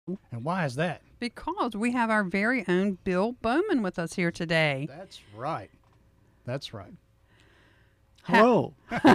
And why is that? Because we have our very own Bill Bowman with us here today. That's right. That's right. Ha- Hello.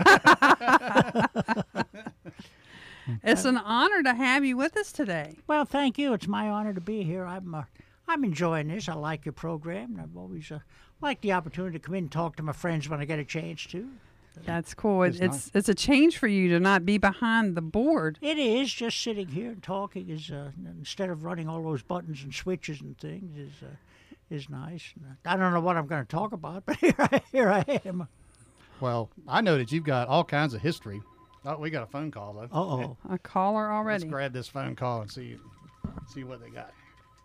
it's an honor to have you with us today. Well, thank you. It's my honor to be here. I'm enjoying this. I like your program. And I've always liked the opportunity to come in and talk to my friends when I get a chance to. That's cool. It's It's nice. it's a change for you to not be behind the board. It is just sitting here and talking is instead of running all those buttons and switches and things is nice. And I don't know what I'm going to talk about, but here I am. Well, I know that you've got all kinds of history. Oh, we got a phone call though. Uh-oh. A caller Let's already. grab this phone call and see what they got.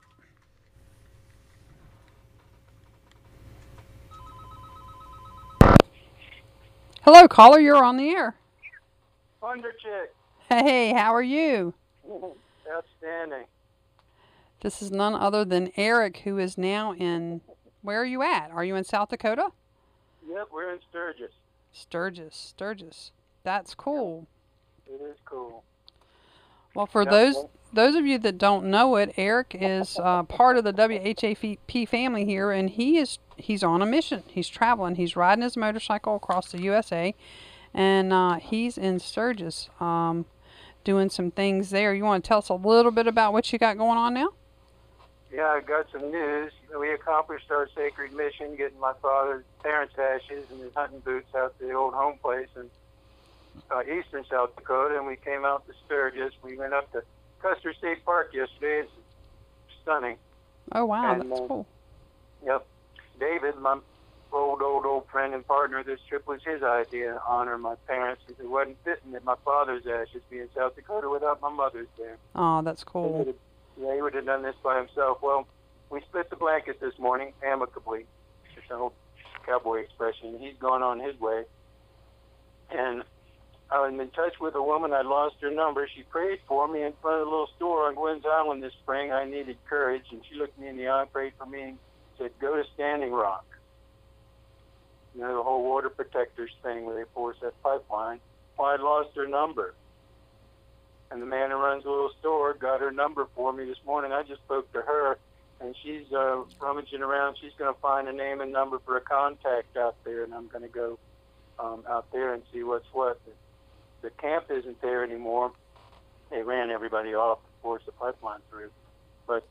Hello, caller. You're on the air. Wonder Chick. Hey, how are you? Outstanding. This is none other than Eric, who is now in. Where are you at? Are you in South Dakota? Yep, we're in Sturgis. Sturgis. That's cool. It is cool. Well, for Yep, those of you that don't know it, Eric is part of the WHAP family here, and he's on a mission. He's traveling. He's riding his motorcycle across the USA, and he's in Sturgis doing some things there. You want to tell us a little bit about what you got going on now? Yeah, I got some news. We accomplished our sacred mission, getting my father's parents' ashes and his hunting boots out to the old home place in eastern South Dakota, and we came out to Sturgis. We went up to Custer State Park yesterday. It's stunning. Oh, wow, And, that's cool. Yep. David, my old friend and partner of this trip, was his idea to honor my parents. It wasn't fitting that my father's ashes be in South Dakota without my mother's there. Oh, that's cool. Yeah, he would have done this by himself. Well, we split the blanket this morning, amicably. It's an old cowboy expression. He's gone on his way. And I'm in touch with a woman. I lost her number. She prayed for me in front of the little store on Gwynn's Island this spring. I needed courage, and she looked me in the eye, prayed for me, and said, go to Standing Rock. You know, the whole water protectors thing where they force that pipeline. Well, I lost her number. And the man who runs the little store got her number for me this morning. I just spoke to her, and she's rummaging around. She's going to find a name and number for a contact out there, and I'm going to go out there and see what's what. The camp isn't there anymore. They ran everybody off to force the pipeline through. But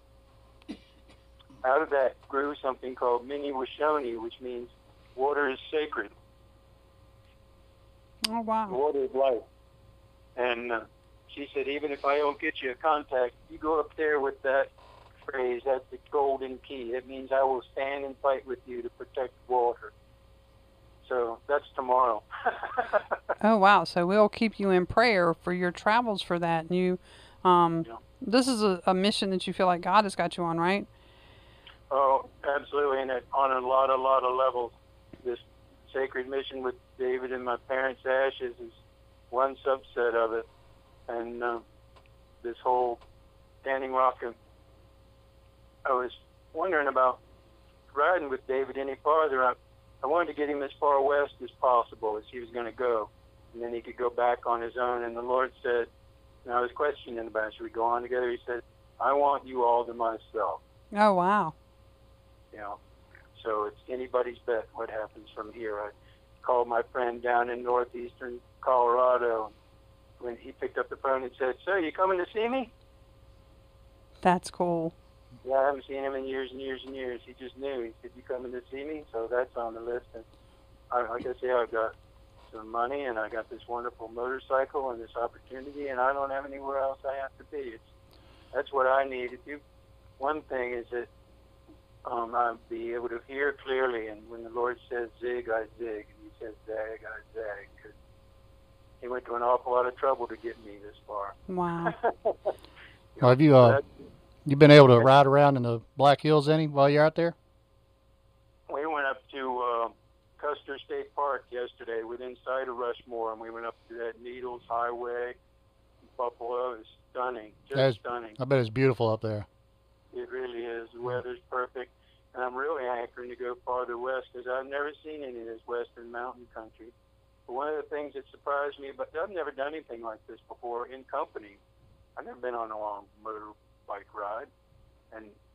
out of that grew something called Mini Washoni, which means water is sacred. Oh, wow. Water is life. And she said, even if I don't get you a contact, you go up there with that phrase, that's the golden key. It means I will stand and fight with you to protect water. So that's tomorrow. Oh, wow. So we'll keep you in prayer for your travels for that. And you, Yeah. this is a mission that you feel like God has got you on, right? Oh, absolutely. And on a lot of levels. This sacred mission with David and my parents' ashes is one subset of it. And this whole Standing Rock, I was wondering about riding with David any farther. I wanted to get him as far west as possible as he was going to go, and then he could go back on his own. And the Lord said, and I was questioning about, should we go on together? He said, I want you all to myself. Oh, wow. You know, so it's anybody's bet what happens from here. I called my friend down in northeastern Colorado. When he picked up the phone and said, "So, you coming to see me?" That's cool. Yeah, I haven't seen him in years and years and years. He just knew. He said, "You coming to see me?" So that's on the list. And like I say, I've got some money, and I got this wonderful motorcycle and this opportunity, and I don't have anywhere else I have to be. That's what I need. One thing is that I'll be able to hear clearly, and when the Lord says zig, I zig, and He says zag, I zag. 'Cause He went to an awful lot of trouble to get me this far. Wow. Well, have you been able to ride around in the Black Hills any while you're out there? We went up to Custer State Park yesterday, within sight of Rushmore, and we went up to that Needles Highway, Buffalo. It was stunning, just stunning. I bet it's beautiful up there. It really is. The weather's perfect, and I'm really hankering to go farther west because I've never seen any of this western mountain country. But one of the things that surprised me, but I've never done anything like this before in company. I've never been on a long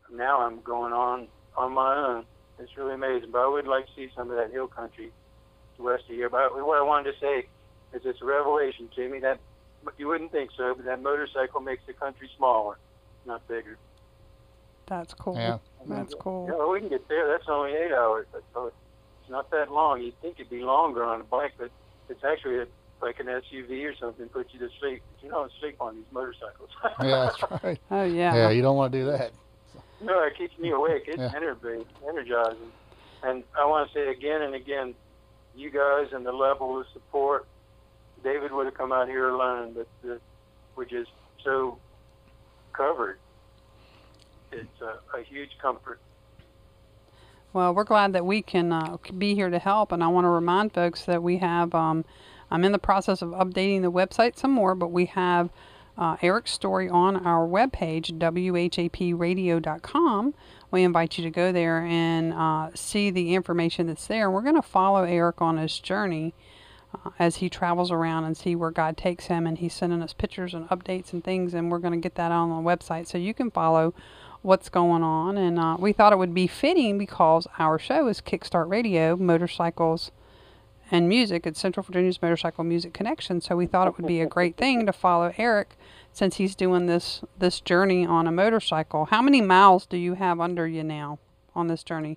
now I'm going on my own. It's really amazing. But I would like to see some of that hill country west of here. But what I wanted to say is it's a revelation to me that you wouldn't think so, but that motorcycle makes the country smaller, not bigger. That's cool. Yeah. That's cool. Yeah, we can get there. That's only 8 hours. So it's not that long. You'd think it'd be longer on a bike, but it's actually like an SUV or something, puts you to sleep. But you don't sleep on these motorcycles. Yeah, that's right. Oh, yeah. Yeah, you don't want to do that. No, it keeps me awake. It's Yeah. energizing. And I want to say again and again, you guys and the level of support. David would have come out here alone, but we're just so covered. It's a huge comfort. Well, we're glad that we can be here to help, and I want to remind folks that we have, I'm in the process of updating the website some more, but we have Eric's story on our webpage, whapradio.com. We invite you to go there and see the information that's there. We're going to follow Eric on his journey as he travels around and see where God takes him, and he's sending us pictures and updates and things, and we're going to get that on the website so you can follow what's going on. And we thought it would be fitting because our show is Kickstart Radio, Motorcycles and Music. It's Central Virginia's Motorcycle Music Connection, so we thought it would be a great thing to follow Eric since he's doing this journey on a motorcycle. How many miles do you have under you now on this journey?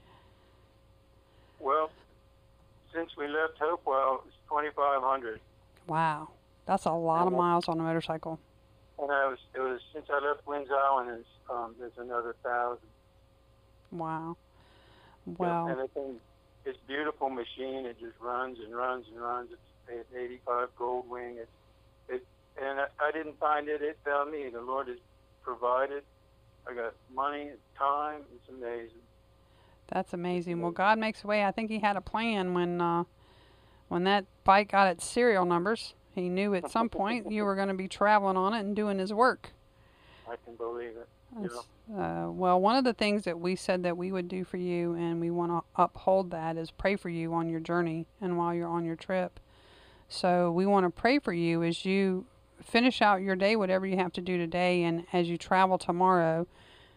Well, since we left Hopewell, it's 2,500. Wow, that's a lot of miles on a motorcycle. And it was since I left Wynn's Island, there's another 1,000. Wow. Well, And it's a beautiful machine. It just runs and runs and runs. It's an 85 Goldwing. And I didn't find it. It found me. The Lord has provided. I got money, time. It's amazing. that's amazing. Well, God makes a way. I think he had a plan when that bike got its serial numbers. He knew at some point you were going to be traveling on it and doing his work. I can believe it. Well, one of the things that we said that we would do for you, and we want to uphold that, is pray for you on your journey and while you're on your trip. So we want to pray for you as you finish out your day, whatever you have to do today, and as you travel tomorrow,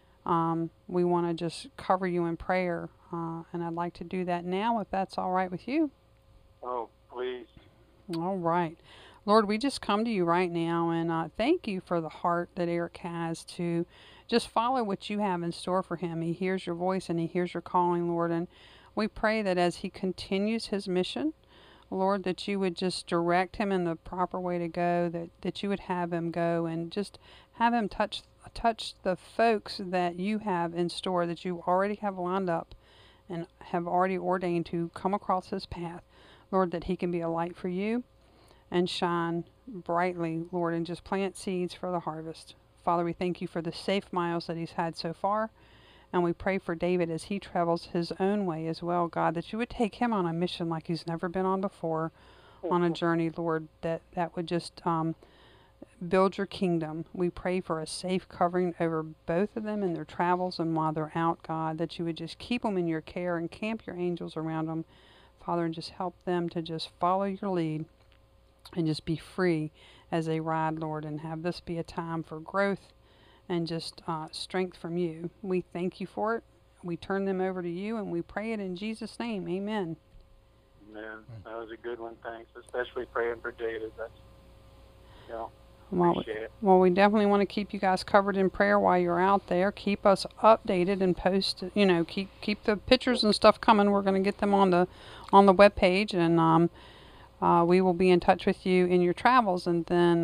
we want to just cover you in prayer. And I'd like to do that now, if that's all right with you. Oh, please. All right. Lord, we just come to you right now, and thank you for the heart that Eric has to just follow what you have in store for him. He hears your voice and he hears your calling, Lord, and we pray that as he continues his mission, Lord, that you would just direct him in the proper way to go, that you would have him go and just have him touch the folks that you have in store, that you already have lined up and have already ordained to come across his path. Lord, that he can be a light for you and shine brightly, Lord, and just plant seeds for the harvest. Father, we thank you for the safe miles that he's had so far, and we pray for David as he travels his own way as well, God, that you would take him on a mission like he's never been on before, on a journey, Lord, that would just build your kingdom. We pray for a safe covering over both of them in their travels and while they're out, God, that you would just keep them in your care and camp your angels around them, Father, and just help them to just follow your lead and just be free as they ride, Lord, and have this be a time for growth and just strength from you. We thank you for it. We turn them over to you, and we pray it in Jesus' name. Amen. Man, that was a good one. Thanks. Especially praying for David. That's, appreciate it. Well, we definitely want to keep you guys covered in prayer while you're out there. Keep us updated and post, keep the pictures and stuff coming. We're going to get them on the webpage, and we will be in touch with you in your travels, and then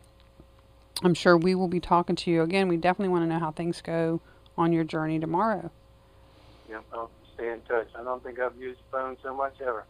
I'm sure we will be talking to you again. We definitely want to know how things go on your journey tomorrow. Yeah, I'll stay in touch. I don't think I've used the phone so much ever.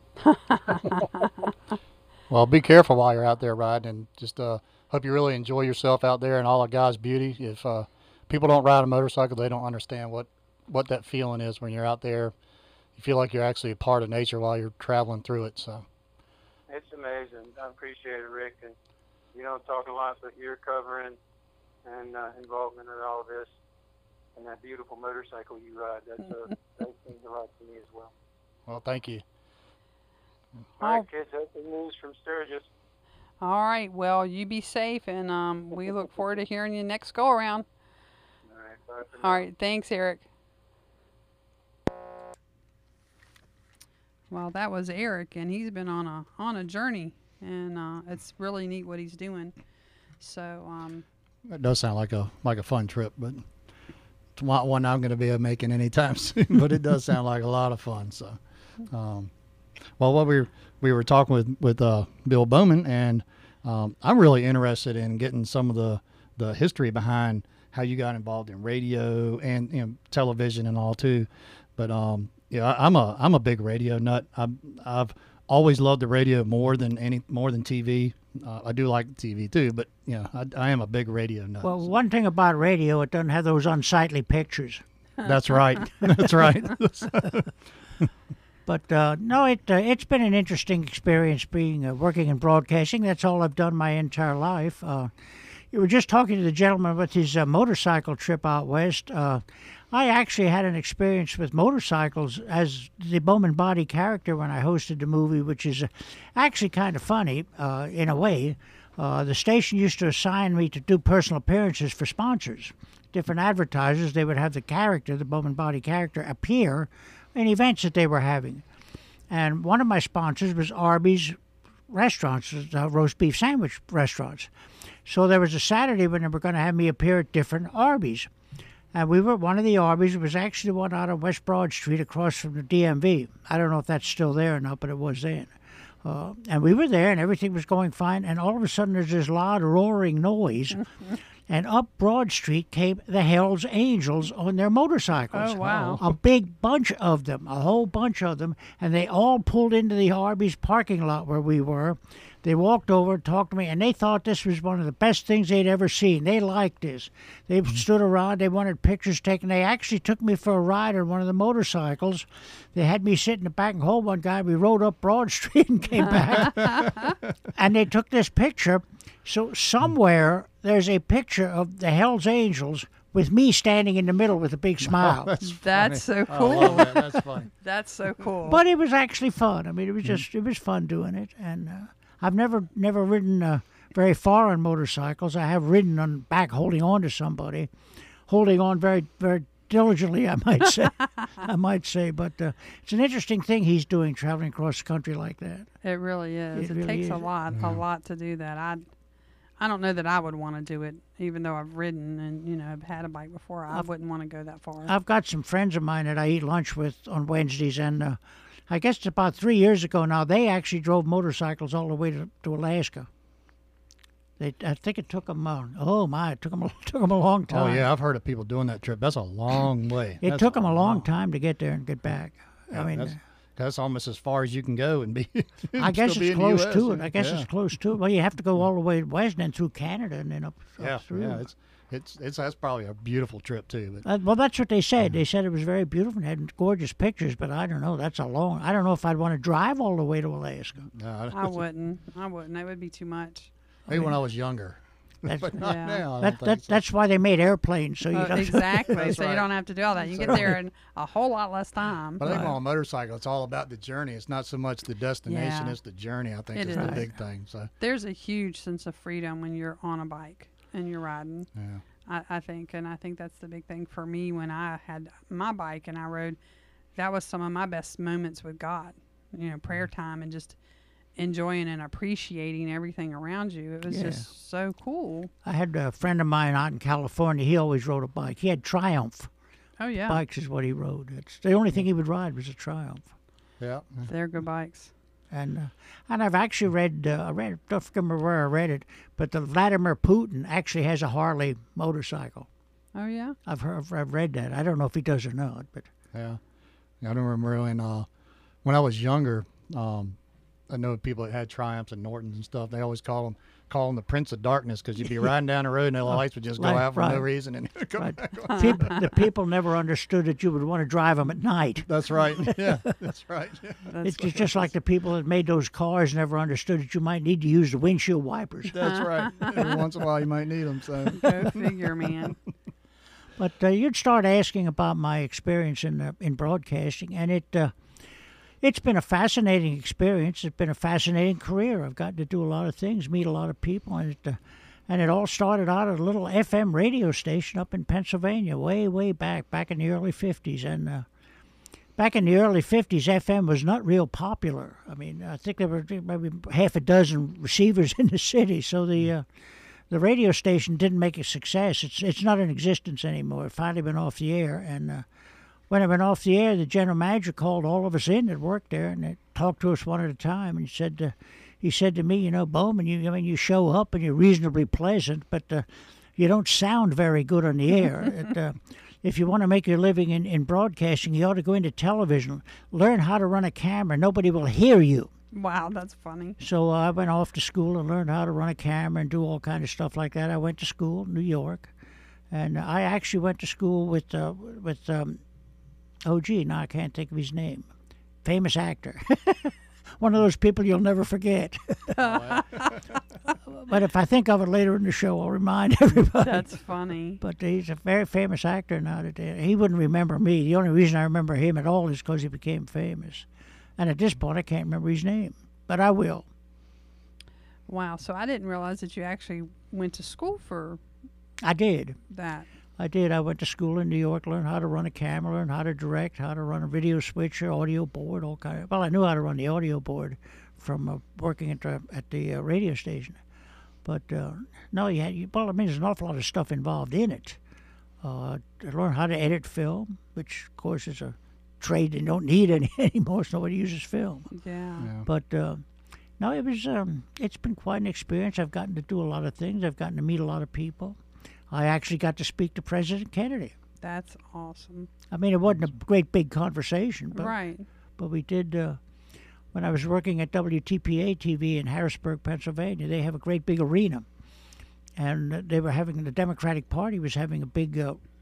Well, be careful while you're out there riding, and just hope you really enjoy yourself out there and all of God's beauty. If people don't ride a motorcycle, they don't understand what that feeling is when you're out there. You feel like you're actually a part of nature while you're traveling through it. So it's amazing. I appreciate it, Rick. And you don't talk a lot, but you're covering and involvement in all of this and that beautiful motorcycle you ride. That means a lot to me as well. Well, thank you. All right, kids. That's the news from Sturgis. All right. Well, you be safe, and we look forward to hearing you next go around. All right. Bye for All now. right. Thanks, Eric. Well, that was Eric, and he's been on a journey, and it's really neat what he's doing. So, It does sound like a fun trip, but it's not one I'm going to be making anytime soon. But it does sound like a lot of fun. So, well, what we were talking with Bill Bowman, and I'm really interested in getting some of the history behind how you got involved in radio and television and all too. But yeah, I'm a big radio nut. I've always loved the radio more than TV. I do like TV too, but I am a big radio nut. Well, one thing about radio, it doesn't have those unsightly pictures. That's right. That's right. But no, it's been an interesting experience being working in broadcasting. That's all I've done my entire life. You were just talking to the gentleman with his motorcycle trip out west. I actually had an experience with motorcycles as the Bowman Body character when I hosted the movie, which is actually kind of funny in a way. The station used to assign me to do personal appearances for sponsors. Different advertisers, they would have the character, the Bowman Body character, appear in events that they were having. And one of my sponsors was Arby's restaurants, roast beef sandwich restaurants. So there was a Saturday when they were going to have me appear at different Arby's. And we were at one of the Arby's. It was actually the one out on West Broad Street across from the DMV. I don't know if that's still there or not, but it was then. And we were there, and everything was going fine. And all of a sudden, there's this loud roaring noise. And up Broad Street came the Hells Angels on their motorcycles. Oh, wow. A big bunch of them, a whole bunch of them. And they all pulled into the Arby's parking lot where we were. They walked over, talked to me, and they thought this was one of the best things they'd ever seen. They liked this. They stood around. They wanted pictures taken. They actually took me for a ride on one of the motorcycles. They had me sit in the back and hold one guy. We rode up Broad Street and came back. And they took this picture. So somewhere there's a picture of the Hells Angels with me standing in the middle with a big smile. That's so I cool. love that. That's funny. That's so cool. But it was actually fun. I mean, it was fun doing it. And I've never ridden very far on motorcycles. I have ridden on back, holding on to somebody, holding on very, very diligently, I might say. But it's an interesting thing he's doing, traveling across the country like that. It really is. It It, really takes is. a lot to do that. I don't know that I would want to do it, even though I've ridden and I've had a bike before. I wouldn't want to go that far. I've got some friends of mine that I eat lunch with on Wednesdays, and I guess it's about 3 years ago now. They actually drove motorcycles all the way to Alaska. I think it took them. It took them a long Oh time. yeah, I've heard of people doing that trip. That's a long way. It That's took them a long time to get there and get back. Yeah, I mean, that's almost as far as you can go and be. I guess still be it's in the close US, to it. yeah. I guess it's close to it. Well, you have to go all the way west and then through Canada and then up through. Yeah, it's that's probably a beautiful trip too. But Well, that's what they said. They said it was very beautiful and had gorgeous pictures, but I don't know. That's a long. I don't know if I'd want to drive all the way to Alaska. no, I wouldn't. That would be too much. maybe when I was younger, That's, but not Yeah. now. I don't think so. that's why they made airplanes, so you don't. Exactly. That's So you right. don't have to do all that. You get there in a whole lot less time. But I think on a motorcycle, it's all about the journey. It's not so much the destination; Yeah. it's the journey. I think It is the is. big thing. So There's a huge sense of freedom when you're on a bike and you're riding. yeah, I think that's the big thing for me when I had my bike and I rode. That was some of my best moments with God. Prayer time and just enjoying and appreciating everything around you. It was Yeah. just so cool. I had a friend of mine out in California. He always rode a bike. He had Triumph Oh yeah, bikes, is what he rode. It's the only thing he would ride was a Triumph. yeah. they're good bikes. And I've actually read, I don't remember where I read it, but the Vladimir Putin actually has a Harley motorcycle. Oh yeah. I've read that. I don't know if he does or not, but Yeah, I don't remember when I was younger. I know people that had Triumphs and Nortons and stuff. They always call him the Prince of Darkness because you'd be riding down the road and the lights would just go out for no Right. reason and come Right. back. the people never understood that you would want to drive them at night. That's right. Yeah, that's right. Yeah. That's It's just like the people that made those cars never understood that you might need to use the windshield wipers. That's right. Every once in a while you might need them. So go figure, man. But you'd start asking about my experience in broadcasting, and it's been a fascinating experience. It's been a fascinating career. I've gotten to do a lot of things, meet a lot of people, and And it all started out at a little FM radio station up in Pennsylvania, way back in the early 50s. And back in the early 50s, FM was not real popular. I mean, I think there were maybe half a dozen receivers in the city, so the radio station didn't make a success. It's not in existence anymore. It finally went off the air, and when it went off the air, the general manager called all of us in that worked there, and they talked to us one at a time, and he said to me, you know, Bowman, you show up and you're reasonably pleasant, but you don't sound very good on the air. If you want to make your living in broadcasting, you ought to go into television, learn how to run a camera. Nobody will hear you. Wow, that's funny. So I went off to school and learned how to run a camera and do all kind of stuff like that. I went to school in New York, and I actually went to school with oh, gee, now I can't think of his name. Famous actor. One of those people you'll never forget. But if I think of it later in the show, I'll remind everybody. That's funny. But he's a very famous actor now today. He wouldn't remember me. The only reason I remember him at all is because he became famous. And at this point, I can't remember his name. But I will. Wow, so I didn't realize that you actually went to school for I did. that. I did. I went to school in New York, learned how to run a camera, learned how to direct, how to run a video switcher, audio board, all kind of. Well, I knew how to run the audio board from working at the radio station. But no, well, I mean, there's an awful lot of stuff involved in it. I learned how to edit film, which, of course, is a trade they don't need anymore, so nobody uses film. Yeah. But no, it's been quite an experience. I've gotten to do a lot of things. I've gotten to meet a lot of people. I actually got to speak to President Kennedy. That's awesome. I mean, it wasn't a great big conversation, but Right. but we did. When I was working at WTPA TV in Harrisburg, Pennsylvania, they have a great big arena, and they were having the Democratic Party was having a big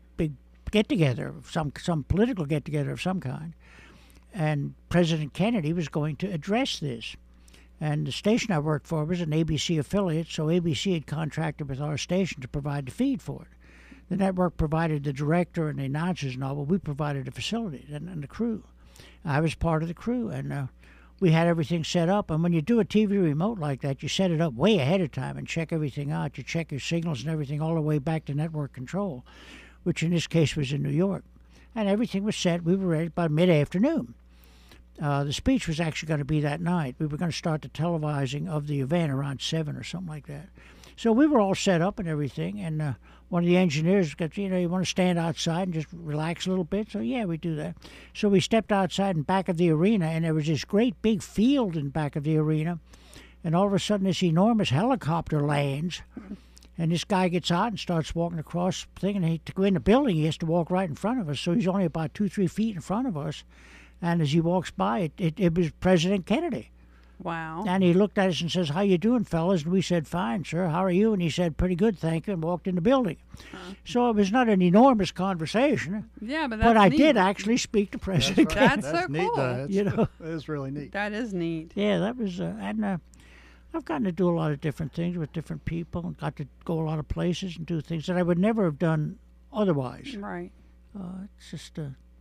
get together, some political get together of some kind, and President Kennedy was going to address this. And the station I worked for was an ABC affiliate, so ABC had contracted with our station to provide the feed for it. The network provided the director and the announcers and all, but we provided the facilities and the crew. I was part of the crew, and we had everything set up. And when you do a TV remote like that, you set it up way ahead of time and check everything out. You check your signals and everything all the way back to network control, which in this case was in New York. And everything was set. We were ready by mid-afternoon. The speech was actually going to be that night. We were going to start the televising of the event around 7 or something like that. So we were all set up and everything, and one of the engineers got, you want to stand outside and just relax a little bit? So, yeah, we do that. So we stepped outside in back of the arena, and there was this great big field in back of the arena, and all of a sudden this enormous helicopter lands, and this guy gets out and starts walking across the thing, and to go in the building, he has to walk right in front of us, so he's only about 2-3 feet in front of us. And as he walks by, it was President Kennedy. Wow. And he looked at us and says, "How you doing, fellas?" And we said, "Fine, sir. How are you?" And he said, "Pretty good, thank you," and walked in the building. So it was not an enormous conversation. Yeah, but that's But I neat. did actually speak to President That's right. Kennedy. That's so neat, cool. though. You know. That is really neat. That is neat. Yeah, that was, and I've gotten to do a lot of different things with different people, and got to go a lot of places and do things that I would never have done otherwise. Right. It's just,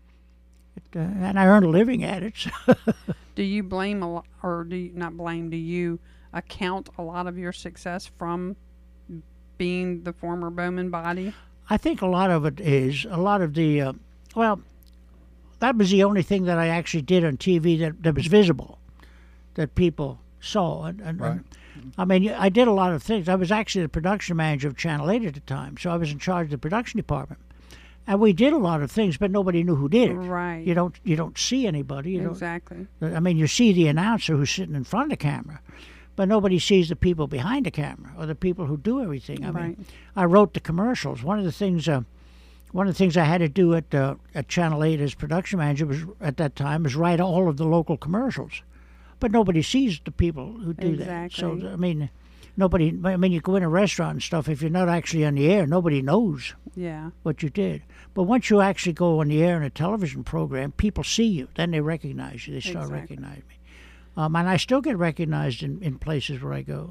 and I earned a living at it. So. Do you blame a lot, or do you not blame? Do you account a lot of your success from being the former Bowman body? I think a lot of it is a lot of the. Well, that was the only thing that I actually did on TV that was visible, that people saw. And Right. I mean, I did a lot of things. I was actually the production manager of Channel 8 at the time, so I was in charge of the production department. And we did a lot of things, but nobody knew who did it. Right. You don't see anybody. You Exactly. I mean, you see the announcer who's sitting in front of the camera, but nobody sees the people behind the camera or the people who do everything. I Right. mean, I wrote the commercials. One of the things I had to do at Channel 8 as production manager was at that time was write all of the local commercials, but nobody sees the people who do that. So Exactly. I mean, nobody. I mean, you go in a restaurant and stuff. If you're not actually on the air, nobody knows Yeah. what you did. But once you actually go on the air in a television program, people see you. Then they recognize you. They start Exactly. recognizing me. And I still get recognized in places where I go.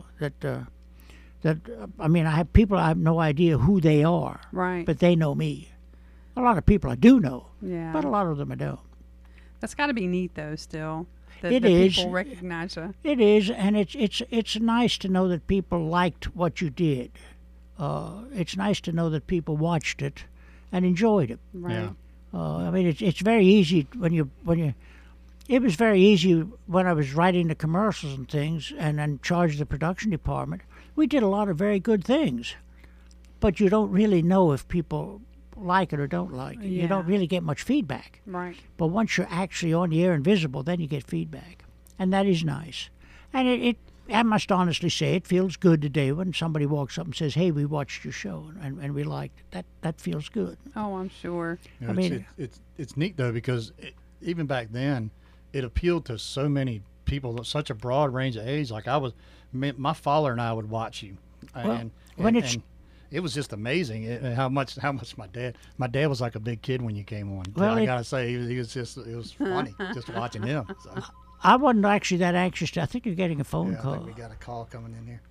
I mean, I have people I have no idea who they are, Right. but they know me. A lot of people I do know, Yeah. but a lot of them I don't. That's got to be neat, though. Still, that It the is. people recognize you. It is, and it's nice to know that people liked what you did. it's nice to know that people watched it and enjoyed it. Right. Yeah. I mean, it's very easy when you. It was very easy when I was writing the commercials and things, and in charge of the production department. We did a lot of very good things, but you don't really know if people like it or don't like it. You don't Yeah. really get much feedback. Right. But once you're actually on the air and visible, then you get feedback, and that is nice. And I must honestly say, it feels good today when somebody walks up and says, "Hey, we watched your show and we liked it." That feels good. Oh, I'm sure. You know, I mean- it's neat though because even back then, it appealed to so many people, such a broad range of age. Like my father and I would watch you, and it was just amazing how much my dad was like a big kid when you came on. Well, I gotta say it was funny just watching him. So, I wasn't actually that anxious. I think you're getting a phone yeah, I call. think we got a call coming in here.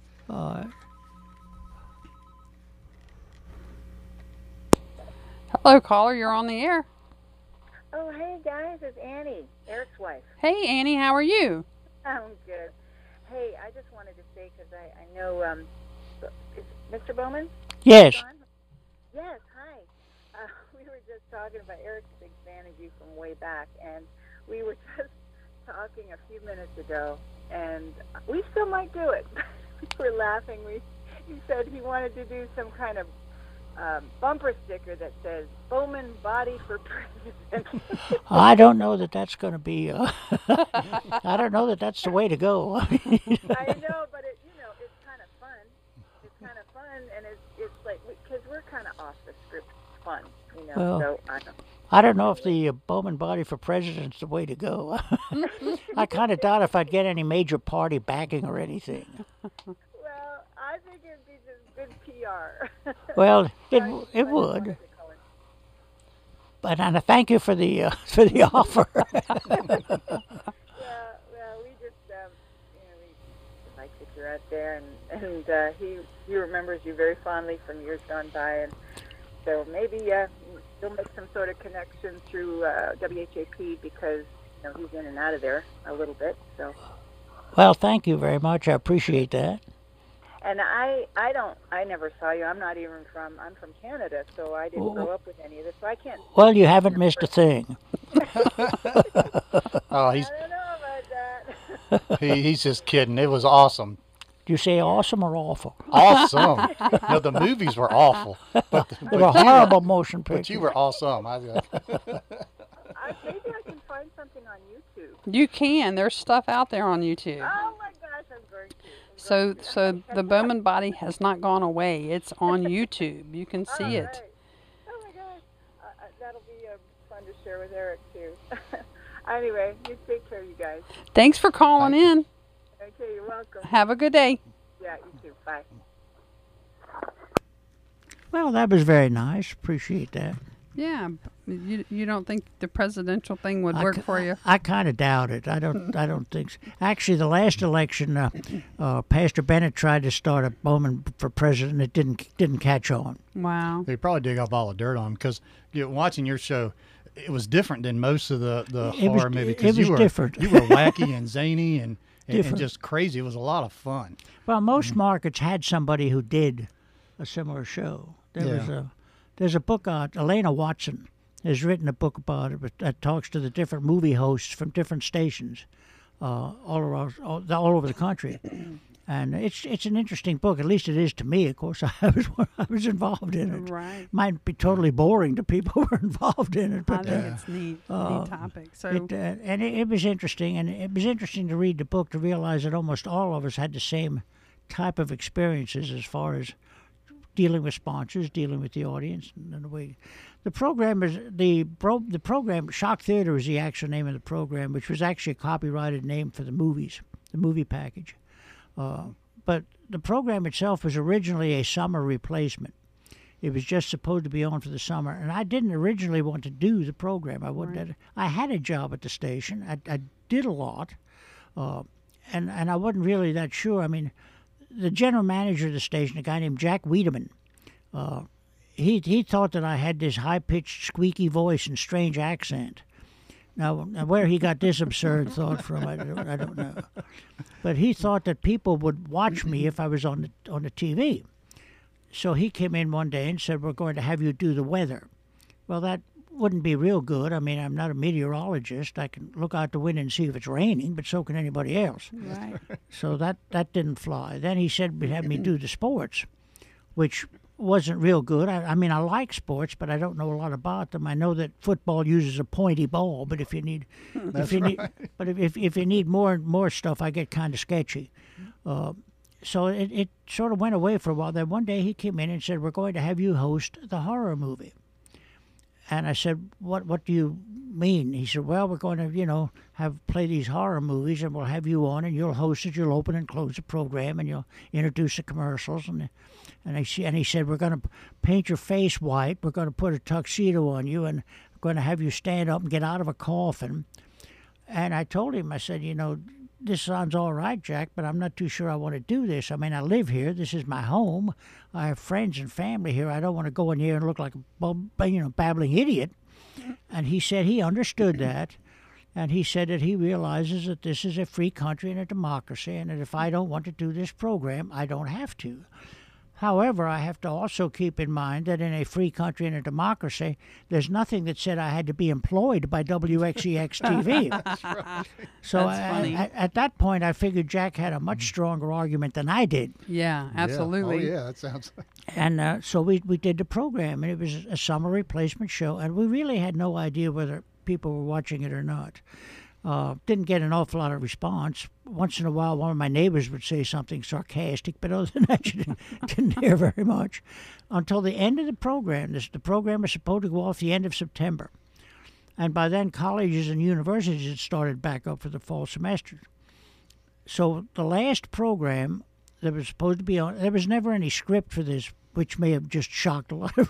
Hello, caller. You're on the air. Oh, hey guys, it's Annie, Eric's wife. Hey, Annie. How are you? I'm good. Hey, I just wanted to say, because I know, is Mr. Bowman? Yes. On? Yes, hi. We were just talking about Eric's a big fan of you from way back, and we were just talking a few minutes ago, and we still might do it. We were laughing. He said he wanted to do some kind of bumper sticker that says Bowman Body for President. I don't know that that's going to be. I don't know that that's the way to go. I know, but it's kind of fun. It's kind of fun, and it's like because we're kind of off the script fun, Well, So I don't. I don't know if the Bowman Body for President's the way to go. I kind of doubt if I'd get any major party backing or anything. Well, I think it'd be just good PR. Well, it would. But and I thank you for the offer. Well, we just we like that you're out there, and he remembers you very fondly from years gone by, and so maybe you'll make some sort of connection through WHAP because he's in and out of there a little bit. So. Well, thank you very much. I appreciate that. And I never saw you. I'm from Canada, so I didn't grow up with any of this, so I can't. Well, you haven't missed a thing. Oh, I don't know about that. he's just kidding. It was awesome. Do you say awesome or awful? Awesome. No, the movies were awful, but They were horrible motion but pictures. you were awesome. Maybe I can find something on YouTube. You can. There's stuff out there on YouTube. Oh my gosh, I'm going to. So the Bowman Body has not gone away. It's on YouTube. You can see it. Right. Oh my gosh, that'll be fun to share with Eric too. Anyway, you take care, you guys. Thanks for calling in. Okay, you're welcome. Have a good day. Yeah, you too. Bye. Well, that was very nice. Appreciate that. Yeah. You don't think the presidential thing would work for you? I kind of doubt it. I don't think so. Actually, the last election, Pastor Bennett tried to start a Bowman for president. It didn't catch on. Wow. They probably dig up all the dirt on him because watching your show, it was different than most of the It was- horror movies. it 'Cause was you were different. You were wacky and zany and Different. just crazy. It was a lot of fun. Well, most markets had somebody who did a similar show. There's a book out. Elena Watson has written a book about it that talks to the different movie hosts from different stations all over the country. And it's an interesting book. At least it is to me. Of course, I was involved in it. Right. Might be totally boring to people who are involved in it, I but think it's neat. Neat topic. So it was interesting, and it was interesting to read the book to realize that almost all of us had the same type of experiences as far as dealing with sponsors, dealing with the audience, and the way the program is the program. Shock Theater is the actual name of the program, which was actually a copyrighted name for the movies, the movie package. But the program itself was originally a summer replacement. It was just supposed to be on for the summer, and I didn't originally want to do the program. I wouldn't. Right. I had a job at the station. I did a lot, and I wasn't really that sure. I mean, the general manager of the station, a guy named Jack Wiedemann, he thought that I had this high-pitched, squeaky voice and strange accent. Now where he got this absurd thought from, I don't know. But he thought that people would watch me if I was on the TV. So he came in one day and said, "We're going to have you do the weather." Well, that wouldn't be real good. I mean, I'm not a meteorologist. I can look out the window and see if it's raining, but so can anybody else. Right. So that didn't fly. Then he said he'd have me do the sports, which wasn't real good. I mean, I like sports, but I don't know a lot about them. I know that football uses a pointy ball, but if you need, if you need more stuff, I get kind of sketchy. So it sort of went away for a while. Then one day he came in and said, "We're going to have you host the horror movie." And I said, "What do you mean?" He said, "Well, we're going to, have play these horror movies, and we'll have you on, and you'll host it. You'll open and close the program, and you'll introduce the commercials." And he said, "We're going to paint your face white. We're going to put a tuxedo on you, and we're going to have you stand up and get out of a coffin." And I told him, I said, "This sounds all right, Jack, but I'm not too sure I want to do this. I mean, I live here. This is my home. I have friends and family here. I don't want to go in here and look like a babbling idiot." And he said he understood that. And he said that he realizes that this is a free country and a democracy, and that if I don't want to do this program, I don't have to. However, I have to also keep in mind that in a free country and a democracy, there's nothing that said I had to be employed by WXEX TV. That's right. So That's funny. at that point, I figured Jack had a much stronger argument than I did. Yeah, absolutely. Yeah. Oh, yeah, that sounds. And so we did the program, and it was a summer replacement show, and we really had no idea whether people were watching it or not. Didn't get an awful lot of response. Once in a while, one of my neighbors would say something sarcastic, but other than that, you didn't hear very much. Until the end of the program. The program was supposed to go off the end of September. And by then, colleges and universities had started back up for the fall semester. So the last program that was supposed to be on, there was never any script for this, which may have just shocked a lot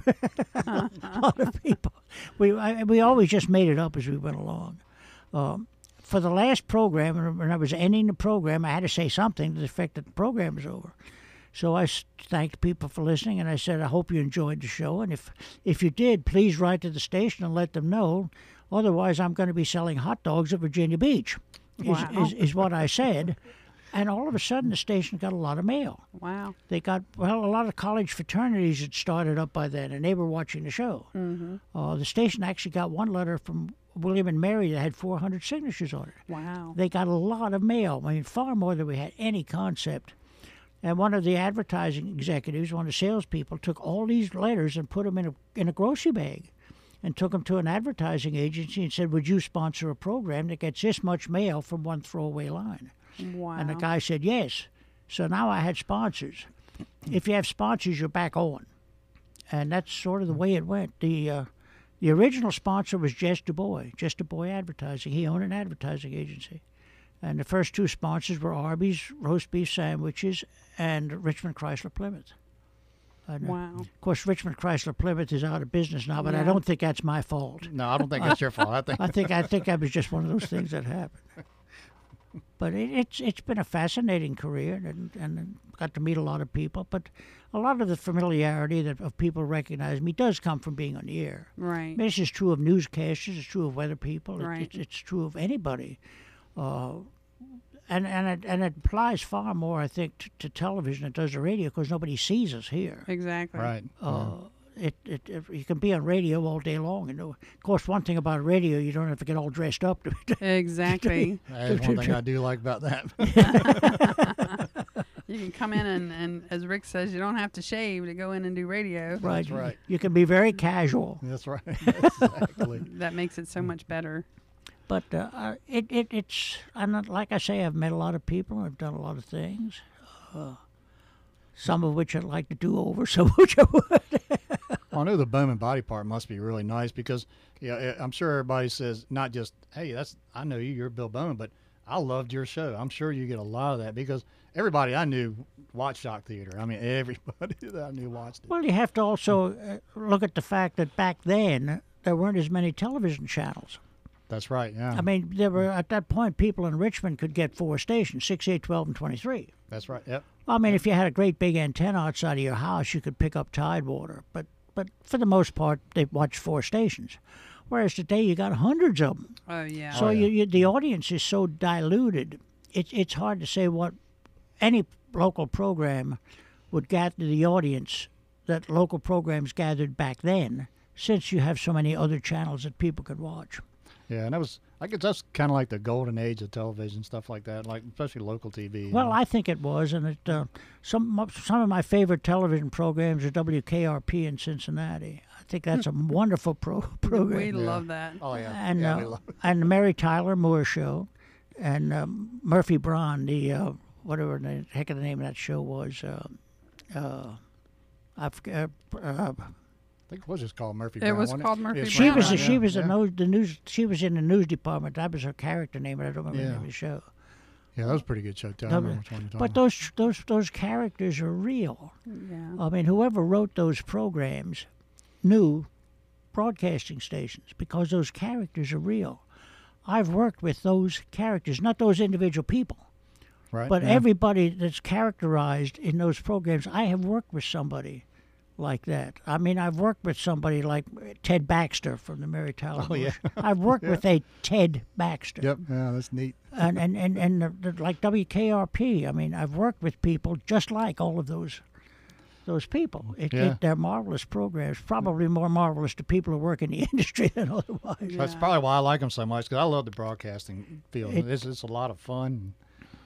of people. We always just made it up as we went along. For the last program, when I was ending the program, I had to say something to the effect that the program was over. So I thanked people for listening, and I said, "I hope you enjoyed the show, and if you did, please write to the station and let them know. Otherwise, I'm going to be selling hot dogs at Virginia Beach," is what I said. And all of a sudden, the station got a lot of mail. Wow. They got, a lot of college fraternities had started up by then, and they were watching the show. Mm-hmm. The station actually got one letter from William and Mary that had 400 signatures on it. Wow. They got a lot of mail. I mean, far more than we had any concept. And one of the advertising executives, one of the salespeople, took all these letters and put them in a grocery bag and took them to an advertising agency and said, "Would you sponsor a program that gets this much mail from one throwaway line?" Wow. And the guy said, "Yes." So now I had sponsors. If you have sponsors, you're back on. And that's sort of the way it went. The original sponsor was Jess DuBois Advertising. He owned an advertising agency. And the first two sponsors were Arby's roast beef sandwiches and Richmond Chrysler Plymouth. And, wow. Of course, Richmond Chrysler Plymouth is out of business now, but I Yeah. don't think that's my fault. No, I don't think that's your fault. I think that was just one of those things that happened. But it's been a fascinating career, and got to meet a lot of people. But a lot of the familiarity that of people recognize me does come from being on the air. Right. This is true of newscasters. It's true of weather people. Right. It's true of anybody. And it applies far more, I think, to television than it does to radio, because nobody sees us here. Exactly. Right. You can be on radio all day long, and of course, one thing about radio, you don't have to get all dressed up. Exactly. That is one thing I do like about that. You can come in and, as Rick says, you don't have to shave to go in and do radio. Right. That's right. You can be very casual. That's right. Exactly. That makes it so much better. But it's, I'm not, like I say, I've met a lot of people. I've done a lot of things. Some of which I'd like to do over, some of which I would. Well, I know the Bowman body part must be really nice because, I'm sure everybody says not just, "Hey, I know you're Bill Bowman," but I loved your show. I'm sure you get a lot of that because everybody I knew watched Shock Theater. I mean, everybody that I knew watched it. Well, you have to also look at the fact that back then there weren't as many television channels. That's right. Yeah. I mean, there were at that point people in Richmond could get 4 stations: 6, 8, 12, and 23. That's right. Yep. I mean, if you had a great big antenna outside of your house, you could pick up Tidewater. But for the most part, they watched 4 stations. Whereas today, you got hundreds of them. Oh, yeah. So the audience is so diluted. It's hard to say what any local program would gather the audience that local programs gathered back then, since you have so many other channels that people could watch. Yeah, and I guess that's kind of like the golden age of television, stuff like that, like especially local TV. Well, I think it was, and some of my favorite television programs are WKRP in Cincinnati. I think that's a wonderful program. We love that. Oh yeah, And yeah, we love it. and the Mary Tyler Moore Show, and Murphy Braun, the whatever the heck of the name of that show was. I forget. I think it was just called Murphy It Brown. was wasn't called Murphy She Brown. was Yeah, she was yeah. the news. She was in the news department. That was her character name, but I don't remember the Yeah. name of the show. Yeah, that was a pretty good show too. I No, remember which one you're talking But about. those characters are real. Yeah. I mean, whoever wrote those programs knew broadcasting stations because those characters are real. I've worked with those characters, not those individual people, Right. but yeah. everybody that's characterized in those programs. I have worked with somebody like that. I mean, I've worked with somebody like Ted Baxter from the Mary Tyler. Oh, yeah. Moore Show. I've worked with a Ted Baxter. Yep. Yeah, that's neat. And like WKRP. I mean, I've worked with people just like all of those people. Yeah. They're marvelous programs. Probably more marvelous to people who work in the industry than otherwise. That's probably why I like them so much because I love the broadcasting field. It's a lot of fun.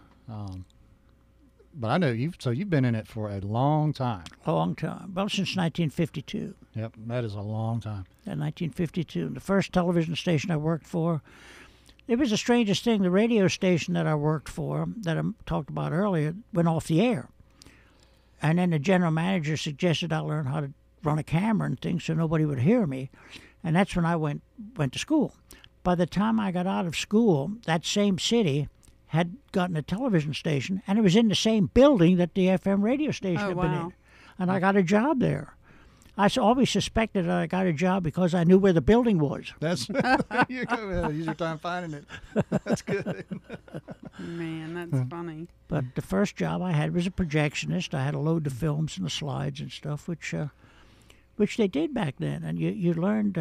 But I know you've been in it for a long time. A long time. Well, since 1952. Yep, that is a long time. Yeah, 1952. The first television station I worked for. It was the strangest thing. The radio station that I worked for, that I talked about earlier, went off the air. And then the general manager suggested I learn how to run a camera and things so nobody would hear me. And that's when I went to school. By the time I got out of school, that same city had gotten a television station, and it was in the same building that the FM radio station Oh, had been wow. in. And I got a job there. Always suspected that I got a job because I knew where the building was. That's you go, use your time finding it. That's good. Man, that's funny. But the first job I had was a projectionist. I had to load the films and the slides and stuff, which they did back then. And you learned.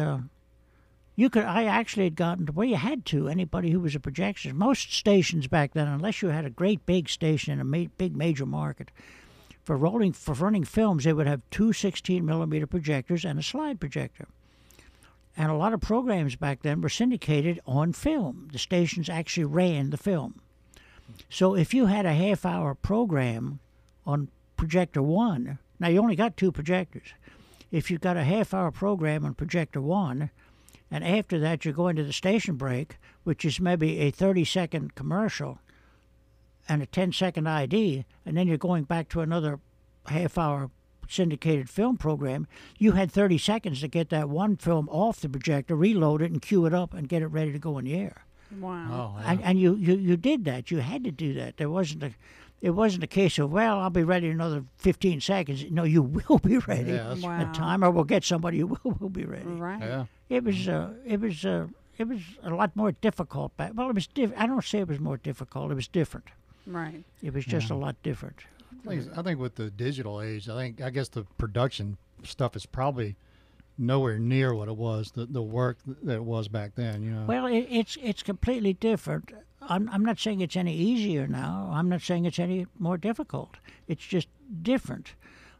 I actually had gotten to where you had to. Anybody who was a projectionist, most stations back then, unless you had a great big station in a big major market, for running films, they would have two 16-millimeter projectors and a slide projector. And a lot of programs back then were syndicated on film. The stations actually ran the film. So if you had a half-hour program on projector one, now you only got two projectors. If you got a half-hour program on projector one, and after that you go into the station break, which is maybe a 30-second commercial and a 10-second ID, and then you're going back to another half-hour syndicated film program, you had 30 seconds to get that one film off the projector, reload it, and cue it up and get it ready to go in the air. Wow. Oh, yeah. And you did that. You had to do that. It wasn't a case of, well, I'll be ready in another 15 seconds. No, you will be ready. Yeah, that's- Wow. A timer will get somebody who will be ready. Right. Yeah. It was a lot more difficult back. Well, it was I don't say it was more difficult. It was different. Right. It was just a lot different. I think with the digital age, I guess the production stuff is probably nowhere near what it was, the work that it was back then, you know. Well, it's completely different. I'm not saying it's any easier now. I'm not saying it's any more difficult. It's just different.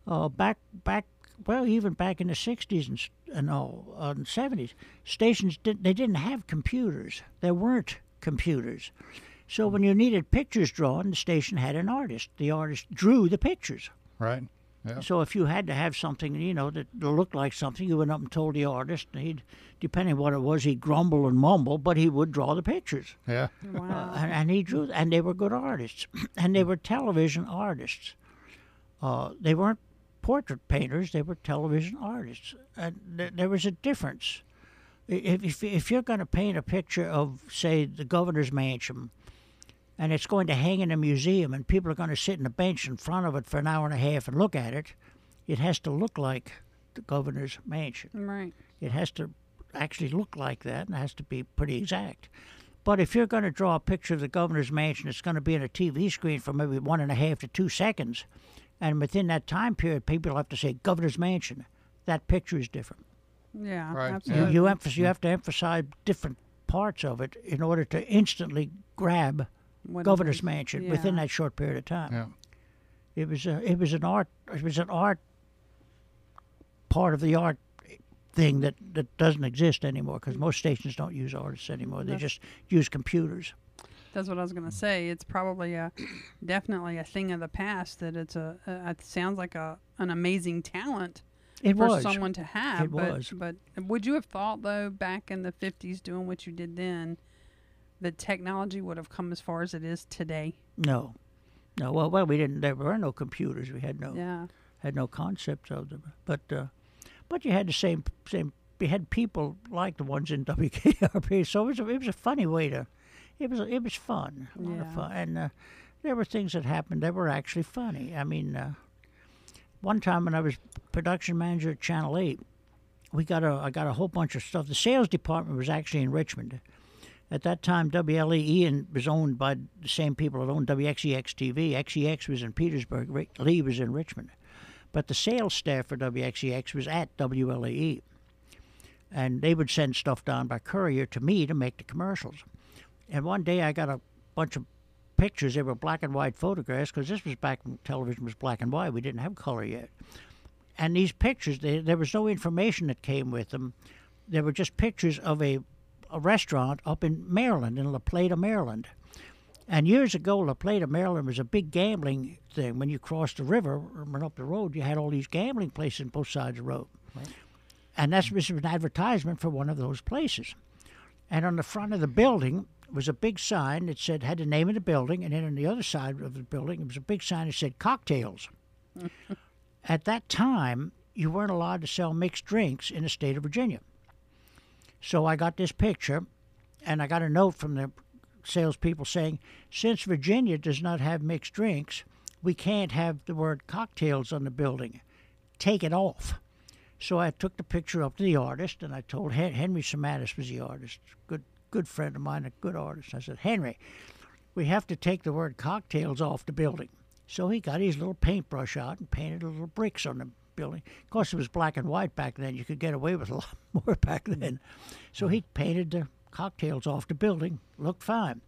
Even back in the 60s and all, and 70s, stations they didn't have computers. There weren't computers. So when you needed pictures drawn, the station had an artist. The artist drew the pictures. Right. Yeah. So if you had to have something, that looked like something, you went up and told the artist, and depending on what it was, he'd grumble and mumble, but he would draw the pictures. Yeah. Wow. And he drew, and they were good artists, and they were television artists. They weren't portrait painters; they were television artists, and there was a difference. If you're going to paint a picture of, say, the governor's mansion, and it's going to hang in a museum, and people are going to sit in a bench in front of it for an hour and a half and look at it, it has to look like the governor's mansion. Right. It has to actually look like that, and it has to be pretty exact. But if you're going to draw a picture of the governor's mansion, it's going to be on a TV screen for maybe 1.5 to 2 seconds, and within that time period, people have to say governor's mansion. That picture is different. Yeah. Right. Absolutely. You have to emphasize different parts of it in order to instantly grab What it governor's is. mansion within Yeah. that short period of time. Yeah. It was an art part of the art thing that doesn't exist anymore, because most stations don't use artists anymore. They just use computers. That's what I was going to say. It's probably definitely a thing of the past. That it sounds like an amazing talent for someone to have. It was. But would you have thought, though, back in the 50s, doing what you did then, that technology would have come as far as it is today? No. Well, we didn't. There were no computers. We had no concepts of them. But you had the same. We had people like the ones in WKRP. So it was a funny way to. It was fun, a lot of fun, and there were things that happened that were actually funny. I mean, one time when I was production manager at Channel 8, I got a whole bunch of stuff. The sales department was actually in Richmond. At that time, WLEE was owned by the same people that owned WXEX-TV. XEX was in Petersburg. Lee was in Richmond. But the sales staff for WXEX was at WLEE. And they would send stuff down by courier to me to make the commercials. And one day I got a bunch of pictures. They were black and white photographs, because this was back when television was black and white. We didn't have color yet. And these pictures, there was no information that came with them. They were just pictures of a restaurant up in Maryland, in La Plata, Maryland. And years ago, La Plata, Maryland was a big gambling thing. When you crossed the river or went up the road, you had all these gambling places on both sides of the road. Right. And this was an advertisement for one of those places. And on the front of the building was a big sign that had the name of the building, and then on the other side of the building, it was a big sign that said cocktails. At that time, you weren't allowed to sell mixed drinks in the state of Virginia. So I got this picture, and I got a note from the salespeople saying, since Virginia does not have mixed drinks, we can't have the word cocktails on the building. Take it off. So I took the picture up to the artist, and I told Henry Samatis was the artist, good friend of mine, a good artist. I said, Henry, we have to take the word cocktails off the building. So he got his little paintbrush out and painted little bricks on the building. Of course, it was black and white back then. You could get away with a lot more back then. So he painted the cocktails off the building. Looked fine.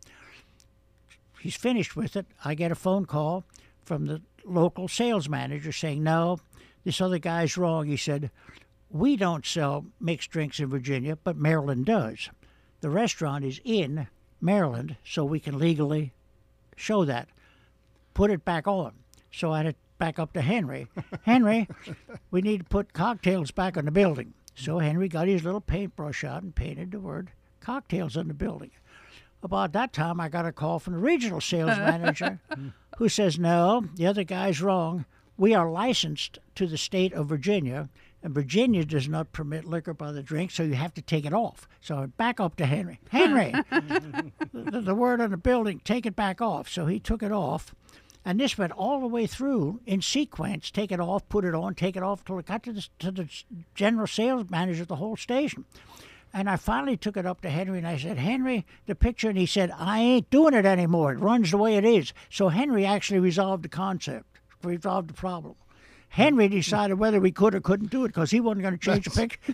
He's finished with it. I get a phone call from the local sales manager saying, no, this other guy's wrong. He said, we don't sell mixed drinks in Virginia, but Maryland does. The restaurant is in Maryland, so we can legally show that. Put it back on. So I had to back up to Henry. Henry, we need to put cocktails back on the building. So Henry got his little paintbrush out and painted the word cocktails on the building. About that time, I got a call from the regional sales manager who says, no, the other guy's wrong. We are licensed to the state of Virginia, and Virginia does not permit liquor by the drink, so you have to take it off. So I back up to Henry. Henry, the word on the building, take it back off. So he took it off, and this went all the way through in sequence. Take it off, put it on, take it off, till it got to the general sales manager of the whole station. And I finally took it up to Henry, and I said, Henry, the picture, and he said, I ain't doing it anymore. It runs the way it is. So Henry actually resolved the concept, resolved the problem. Henry decided whether we could or couldn't do it, because he wasn't going to change the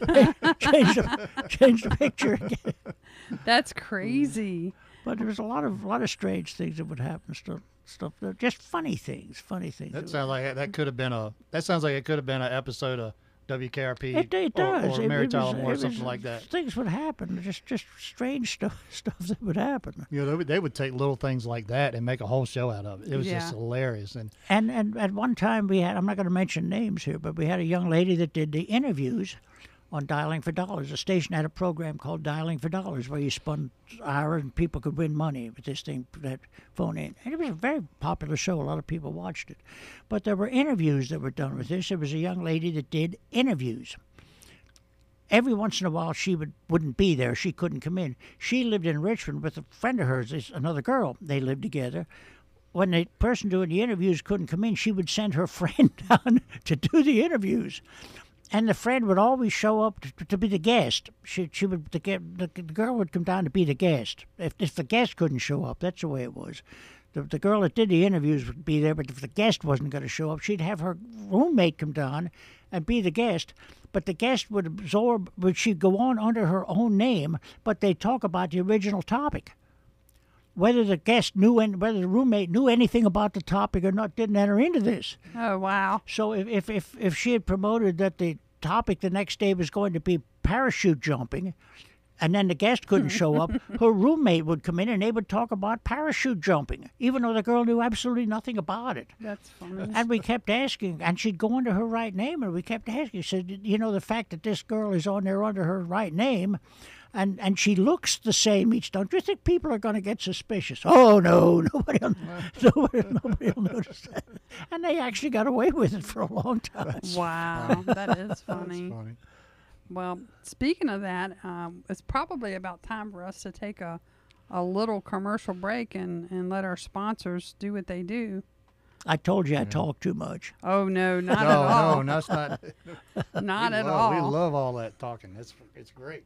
picture. change the picture again. That's crazy. But there was a lot of strange things that would happen. Stuff, just funny things. That sounds like that could have been That sounds like it could have been an episode of WKRP. It does. Or Mary Tyler Moore, or something like that. Things would happen. Just strange stuff that would happen. You know, they would take little things like that and make a whole show out of it. It was just hilarious. And at one time we had, I'm not going to mention names here, but we had a young lady that did the interviews on Dialing for Dollars. The station had a program called Dialing for Dollars, where you spun hours and people could win money with this thing, that phone in. And it was a very popular show. A lot of people watched it. But there were interviews that were done with this. There was a young lady that did interviews. Every once in a while, she wouldn't be there. She couldn't come in. She lived in Richmond with a friend of hers, another girl. They lived together. When the person doing the interviews couldn't come in, she would send her friend down to do the interviews. And the friend would always show up to be the guest. The girl would come down to be the guest. If the guest couldn't show up, that's the way it was. The girl that did the interviews would be there, but if the guest wasn't going to show up, she'd have her roommate come down and be the guest. But the guest she'd go on under her own name, but they'd talk about the original topic. Whether the whether the roommate knew anything about the topic or not didn't enter into this. Oh, wow. So if she had promoted that the topic the next day was going to be parachute jumping, and then the guest couldn't show up, her roommate would come in and they would talk about parachute jumping, even though the girl knew absolutely nothing about it. That's funny. And we kept asking, and she'd go under her right name, and we kept asking. She said, you know, the fact that this girl is on there under her right name, and she looks the same each, don't you think people are going to get suspicious? Oh, no, nobody will notice that. And they actually got away with it for a long time. Wow, that is funny. That's funny. Well, speaking of that, it's probably about time for us to take a little commercial break and let our sponsors do what they do. I told you I talk too much. Oh, no, not at all. No, that's not. Not at We all. love all that talking. It's great.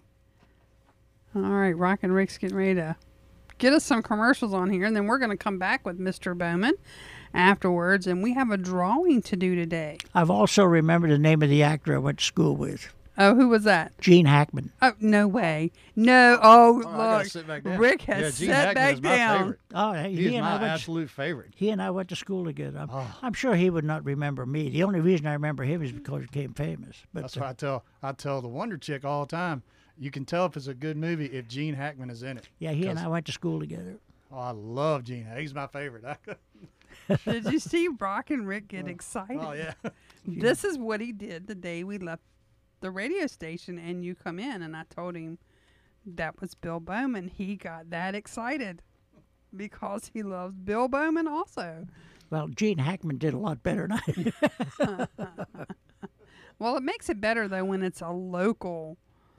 All right, Rock and Rick's getting ready to get us some commercials on here, and then we're going to come back with Mr. Bowman afterwards, and we have a drawing to do today. I've also remembered the name of the actor I went to school with, Oh, who was that? Gene Hackman. Oh, no way. No. Oh, I gotta look. sit back down. Rick has Gene sat Hackman back is my down. favorite. Oh, He is and I my went. absolute favorite. He and I went to school together. I'm sure he would not remember me. The only reason I remember him is because he became famous. But That's what I tell the Wonder Chick all the time. You can tell if it's a good movie if Gene Hackman is in it. yeah, he and I went to school together. Oh, I love Gene Hackman. He's my favorite. Did you see Rock and Rick get excited? Oh yeah. This is what he did the day we left the radio station and you come in, and I told him that was Bill Bowman. He got that excited because he loves Bill Bowman also. Well, Gene Hackman did a lot better than I did. Well, it makes it better though when it's a local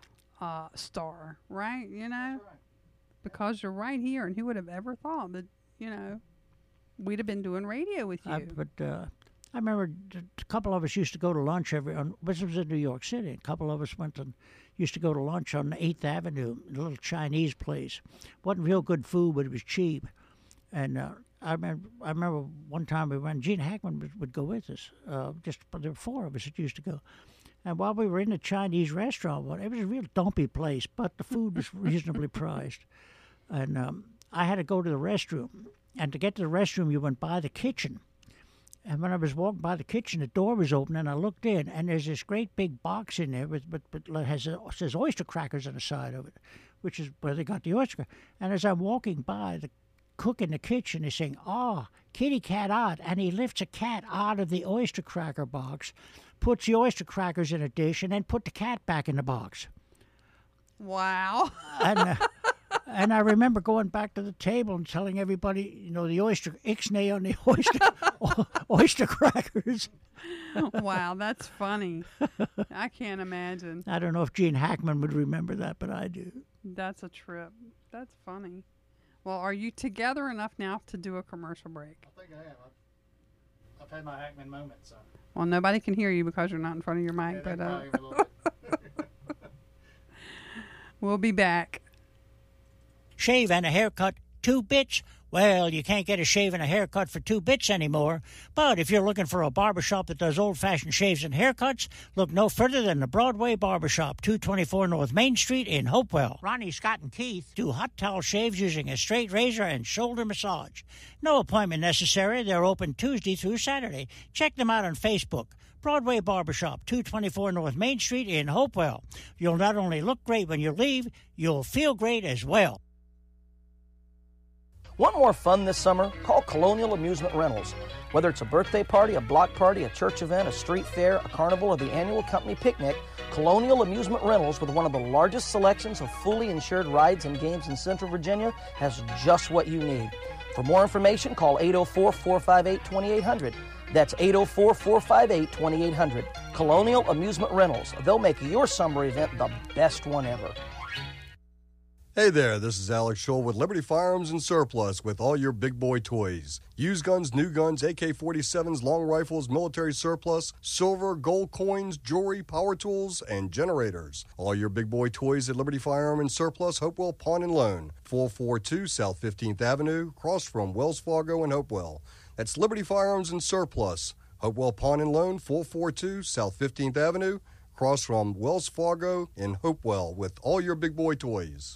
star, right? You know, because you're right here, and who would have ever thought that, you know, we'd have been doing radio with you? I remember a couple of us used to go to lunch this was in New York City. A couple of us used to go to lunch on 8th Avenue, a little Chinese place. Wasn't real good food, but it was cheap. And I remember one time we went, Gene Hackman would go with us. There were four of us that used to go. And while we were in the Chinese restaurant, it was a real dumpy place, but the food was reasonably priced. And I had to go to the restroom. And to get to the restroom, you went by the kitchen. And when I was walking by the kitchen, the door was open, and I looked in, and there's this great big box in there says oyster crackers on the side of it, which is where they got the oyster. And as I'm walking by, the cook in the kitchen is saying, kitty cat out, and he lifts a cat out of the oyster cracker box, puts the oyster crackers in a dish, and then put the cat back in the box. Wow. And I remember going back to the table and telling everybody, you know, the oyster ixnay on the oyster crackers. Wow, that's funny. I can't imagine. I don't know if Gene Hackman would remember that, but I do. That's a trip. That's funny. Well, are you together enough now to do a commercial break? I think I am. I've had my Hackman moment, so. Well, nobody can hear you because you're not in front of your mic, Yeah, but probably a little bit. we'll be back. Shave and a haircut, 2 bits? Well, you can't get a shave and a haircut for 2 bits anymore. But if you're looking for a barbershop that does old-fashioned shaves and haircuts, look no further than the Broadway Barbershop, 224 North Main Street in Hopewell. Ronnie, Scott, and Keith do hot towel shaves using a straight razor and shoulder massage. No appointment necessary. They're open Tuesday through Saturday. Check them out on Facebook. Broadway Barbershop, 224 North Main Street in Hopewell. You'll not only look great when you leave, you'll feel great as well. Want more fun this summer? Call Colonial Amusement Rentals. Whether it's a birthday party, a block party, a church event, a street fair, a carnival, or the annual company picnic, Colonial Amusement Rentals, with one of the largest selections of fully insured rides and games in Central Virginia, has just what you need. For more information, call 804-458-2800. That's 804-458-2800. Colonial Amusement Rentals. They'll make your summer event the best one ever. Hey there, this is Alex Scholl with Liberty Firearms and Surplus with all your big boy toys. Used guns, new guns, AK-47s, long rifles, military surplus, silver, gold coins, jewelry, power tools, and generators. All your big boy toys at Liberty Firearm and Surplus, Hopewell Pawn and Loan, 442 South 15th Avenue, across from Wells Fargo and Hopewell. That's Liberty Firearms and Surplus, Hopewell Pawn and Loan, 442 South 15th Avenue, across from Wells Fargo and Hopewell with all your big boy toys.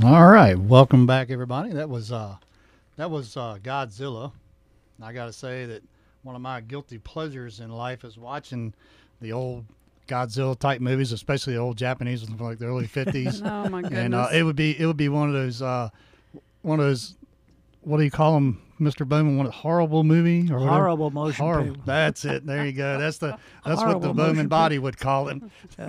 All right, welcome back, everybody. That was Godzilla. I got to say that one of my guilty pleasures in life is watching the old Godzilla type movies, especially the old Japanese ones from like the early 50s. Oh my goodness! And it would be one of those what do you call them, Mr. Bowman? One horrible movie or whatever? Horrible motion Horrible. picture. That's it. There you go. That's what the Horrible Bowman motion body would call it.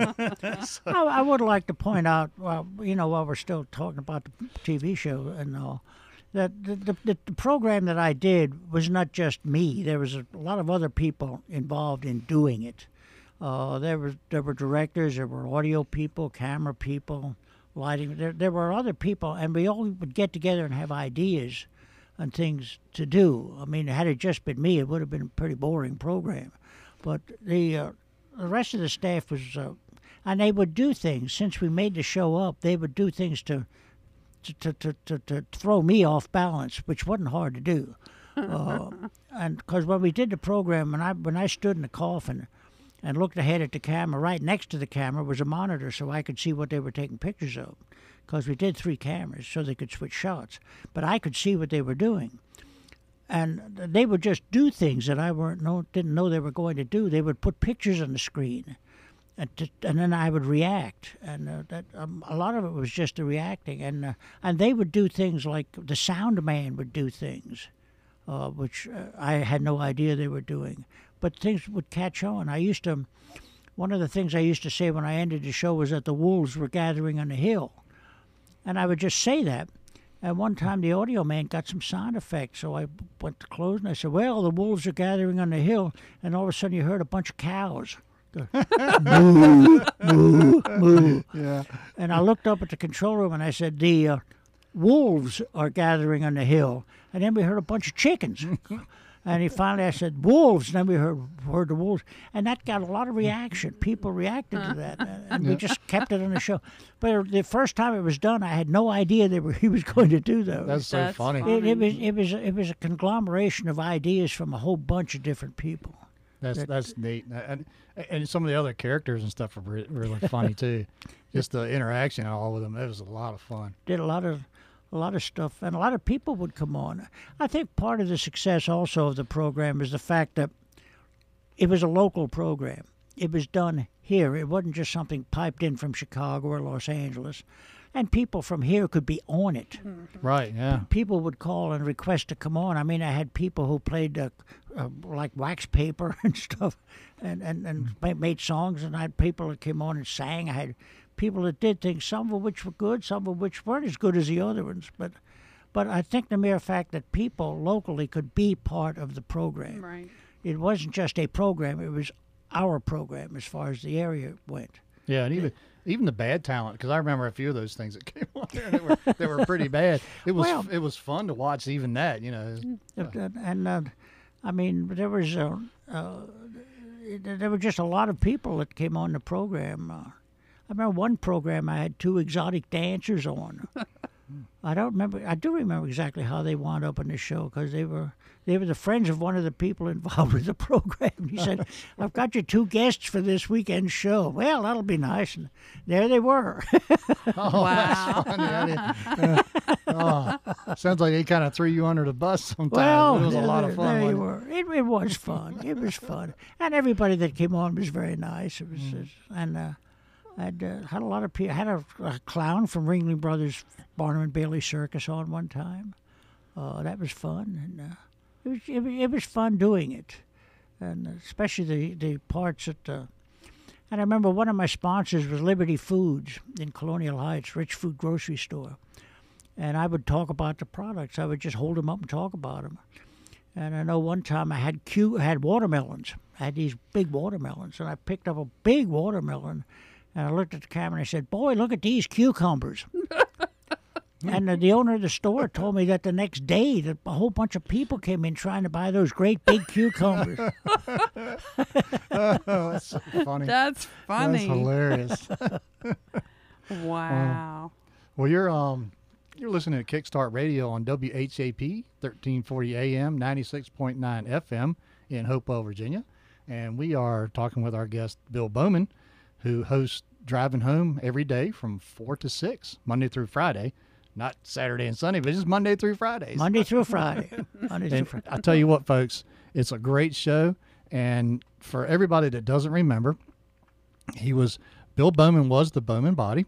I would like to point out, while we're still talking about the TV show and all, that the program that I did was not just me. There was a lot of other people involved in doing it. There were directors, there were audio people, camera people, lighting. There were other people, and we all would get together and have ideas and things to do. I mean, had it just been me, it would have been a pretty boring program. But the rest of the staff was, and they would do things. Since we made the show up, they would do things to throw me off balance, which wasn't hard to do. And because when we did the program, when I stood in the coffin and looked ahead at the camera, right next to the camera was a monitor so I could see what they were taking pictures of. Because we did 3 cameras so they could switch shots. But I could see what they were doing. And they would just do things that I didn't know they were going to do. They would put pictures on the screen, and then I would react. And a lot of it was just the reacting. And they would do things like the sound man would do things, which I had no idea they were doing. But things would catch on. One of the things I used to say when I ended the show was that the wolves were gathering on the hill. And I would just say that. And one time the audio man got some sound effects, so I went to close and I said, well, the wolves are gathering on the hill, and all of a sudden you heard a bunch of cows. Moo, moo, moo. Yeah. And I looked up at the control room and I said, the wolves are gathering on the hill. And then we heard a bunch of chickens. And I said, wolves. And then we heard the wolves. And that got a lot of reaction. People reacted to that. And we just kept it on the show. But the first time it was done, I had no idea he was going to do those. That's so funny. It was a conglomeration of ideas from a whole bunch of different people. That's neat. And some of the other characters and stuff were really funny, too. Just the interaction all with them. It was a lot of fun. Did a lot of stuff, and a lot of people would come on. I think part of the success also of the program is the fact that it was a local program. It was done here. It wasn't just something piped in from Chicago or Los Angeles. And people from here could be on it. Right, yeah. People would call and request to come on. I mean, I had people who played like wax paper and stuff and made songs, and I had people that came on and sang. I had people that did things, some of which were good, some of which weren't as good as the other ones. But I think the mere fact that people locally could be part of the program. Right. It wasn't just a program, it was our program as far as the area went. Yeah, and even the bad talent, because I remember a few of those things that came on there they were pretty bad. It was fun to watch even that, you know. And I mean, there were just a lot of people that came on the program. I remember one program I had 2 exotic dancers on. I do remember exactly how they wound up on the show, because they were the friends of one of the people involved with the program. He said, I've got your 2 guests for this weekend show. Well, that'll be nice. And there they were. Oh, Wow. That's funny. Sounds like they kind of threw you under the bus sometimes. Well, it was a lot of fun. There you wasn't were. It was fun. It was fun. And everybody that came on was very nice. It was, I'd had a lot of people. I had a clown from Ringling Brothers Barnum and Bailey Circus on one time. That was fun, and it was fun doing it, and especially the parts that. And I remember one of my sponsors was Liberty Foods in Colonial Heights, rich food grocery store, and I would talk about the products. I would just hold them up and talk about them. And I know one time I had watermelons. I had these big watermelons, and I picked up a big watermelon. And I looked at the camera and I said, boy, look at these cucumbers. And the owner of the store told me that the next day that a whole bunch of people came in trying to buy those great big cucumbers. Oh, that's so funny. That's funny. That's hilarious. Wow. Well, you're listening to Kickstart Radio on WHAP 1340 AM, 96.9 FM in Hopewell, Virginia. And we are talking with our guest, Bill Bowman, who hosts Driving Home every day from 4 to 6, Monday through Friday, not Saturday and Sunday, but just Monday through Fridays. Monday through Friday. Monday through And Friday. I tell you what, folks, it's a great show. And for everybody that doesn't remember, Bill Bowman was the Bowman Body.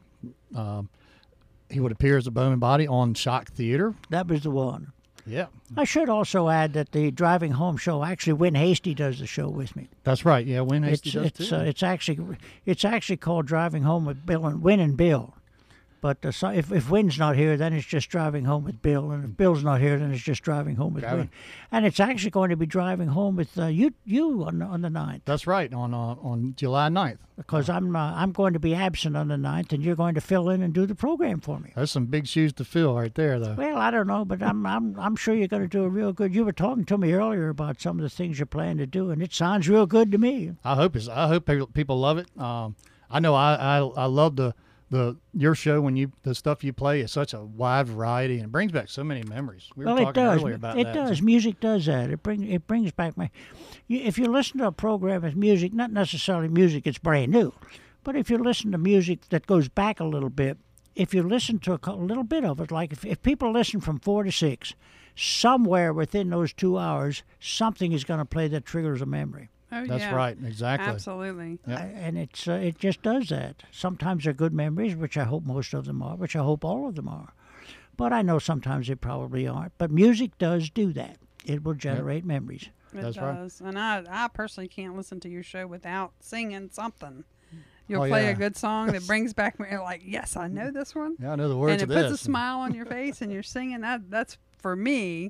He would appear as the Bowman Body on Shock Theater. That was the one. Yeah, I should also add that the driving home show, actually, Win Hasty does the show with me. that's right. Yeah, Win Hasty does too. It's actually called Driving Home with Bill and Win and Bill. But so if Win's not here, then it's just Driving Home with Bill, and if Bill's not here, then it's just Driving Home with Win. And it's actually going to be Driving Home with you on the 9th. That's right, on July 9th. Because I'm going to be absent on the 9th, and you're going to fill in and do the program for me. There's some big shoes to fill right there, though. Well, I don't know, but I'm sure you're going to do a real good. You were talking to me earlier about some of the things you're planning to do, and it sounds real good to me. I hope people love it. I know I love your show when the stuff you play is such a wide variety and it brings back so many memories. We were talking earlier about that. It does. Music does that. It brings back if you listen to a program with music, not necessarily music it's brand new, but if you listen to music that goes back a little bit, if you listen to a little bit of it, like if people listen from 4 to 6, somewhere within those 2 hours, something is going to play that triggers a memory. Oh, That's yeah. right, exactly. Absolutely. Yeah. And it just does that. Sometimes they're good memories, which I hope most of them are, which I hope all of them are. But I know sometimes they probably aren't. But music does do that. It will generate memories. It That's right. does. And I personally can't listen to your show without singing something. You'll Oh, play yeah. a good song that brings back me like, yes, I know this one. Yeah, I know the words and of it this. puts a smile on your face and you're singing. That's for me.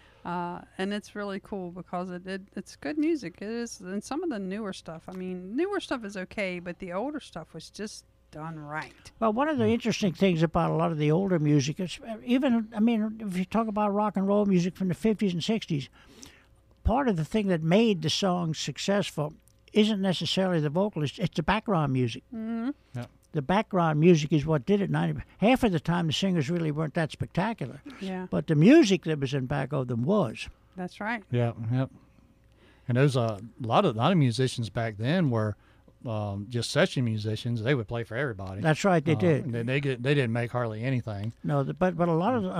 And it's really cool because it's good music. It is. And some of the newer stuff, newer stuff is okay, but the older stuff was just done right. Well, one of the interesting things about a lot of the older music is if you talk about rock and roll music from the 50s and 60s, part of the thing that made the songs successful isn't necessarily the vocalist, it's the background music. Mm-hmm. Yeah. The background music is what did it. Half of the time, the singers really weren't that spectacular. Yeah, But the music that was in back of them was. that's right. Yeah, yep. And there's a lot of musicians back then were just session musicians. They would play for everybody. That's right, they did. And they didn't make hardly anything. No, but a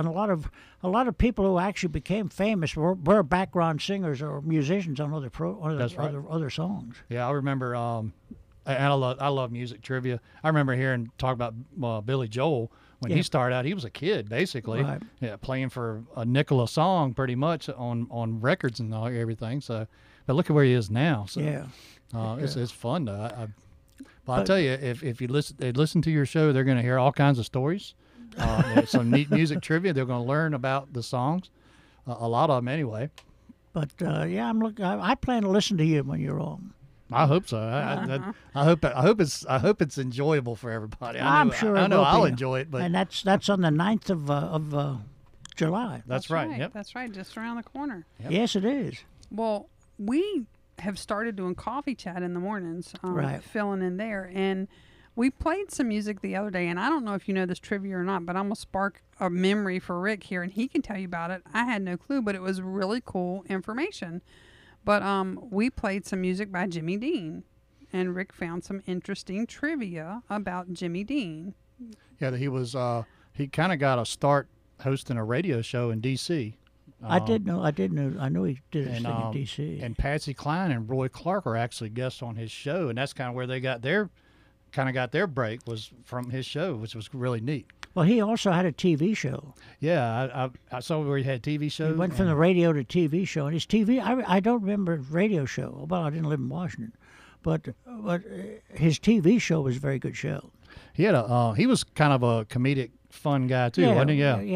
lot of people who actually became famous were background singers or musicians on That's right. other songs. Yeah, I remember. And I love music trivia. I remember hearing talk about Billy Joel when he started out. He was a kid basically, Right. yeah, playing for a nickel a song pretty much on records and everything. So, but look at where he is now. So, Yeah. It's fun though. But I tell you, if you listen to your show, they're going to hear all kinds of stories. There's some neat music trivia. They're going to learn about the songs, a lot of them anyway. But I plan to listen to you when you're on. I hope so. I hope it's enjoyable for everybody. I'm sure I it know will I'll be. enjoy it, but And that's on the 9th of July. that's right. Yep. That's right. Just around the corner. Yep. Yes, it is. Well, we have started doing coffee chat in the mornings, Right. filling in there. And we played some music the other day, and I don't know if you know this trivia or not, but I'm going to spark a memory for Rick here, and he can tell you about it. I had no clue, but it was really cool information. But we played some music by Jimmy Dean, and Rick found some interesting trivia about Jimmy Dean. Yeah, that he was. He kind of got a start hosting a radio show in D.C. I know he did his and, thing in D.C. And Patsy Cline and Roy Clark are actually guests on his show, and that's kind of where they got their break was from his show, which was really neat. Well, he also had a TV show. Yeah, I saw where he had TV shows. He went from the radio to TV show, and his TV. I don't remember his radio show. Well, I didn't live in Washington, but his TV show was a very good show. He had he was kind of a comedic, fun guy too, wasn't he? Yeah.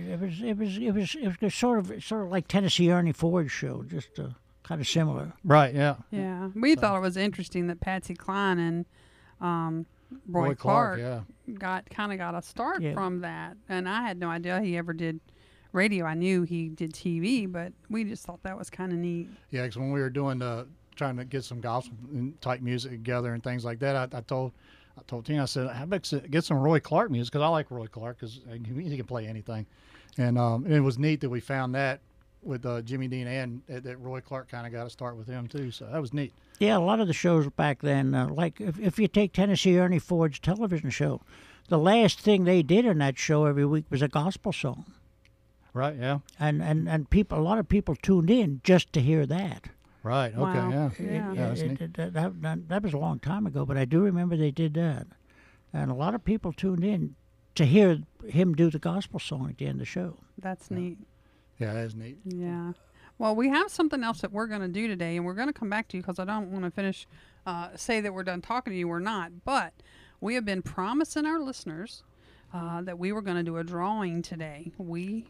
It was sort of like Tennessee Ernie Ford's show, just kind of similar. Right. Yeah. Yeah, we thought it was interesting that Patsy Cline and Roy Clark yeah. got a start Yeah. from that, and I had no idea he ever did radio. I knew he did TV, but we just thought that was kind of neat. Yeah, because when we were doing trying to get some gospel type music together and things like that, I told Tina, I said, how about get some Roy Clark music, because I like Roy Clark because he can play anything, and it was neat that we found that with Jimmy Dean, and that Roy Clark kind of got to start with him too. So that was neat. Yeah, a lot of the shows back then, like if you take Tennessee Ernie Ford's television show, the last thing they did in that show every week was a gospel song. Right. Yeah. And people, a lot of people tuned in just to hear that. Right. Okay. Wow. Yeah. Yeah. Yeah, that's neat. That was a long time ago, but I do remember they did that. And a lot of people tuned in to hear him do the gospel song at the end of the show. That's neat. Yeah, that is neat. Yeah. Well, we have something else that we're going to do today, and we're going to come back to you because I don't want to finish, say that we're done talking to you. We're not. But we have been promising our listeners that we were going to do a drawing today. We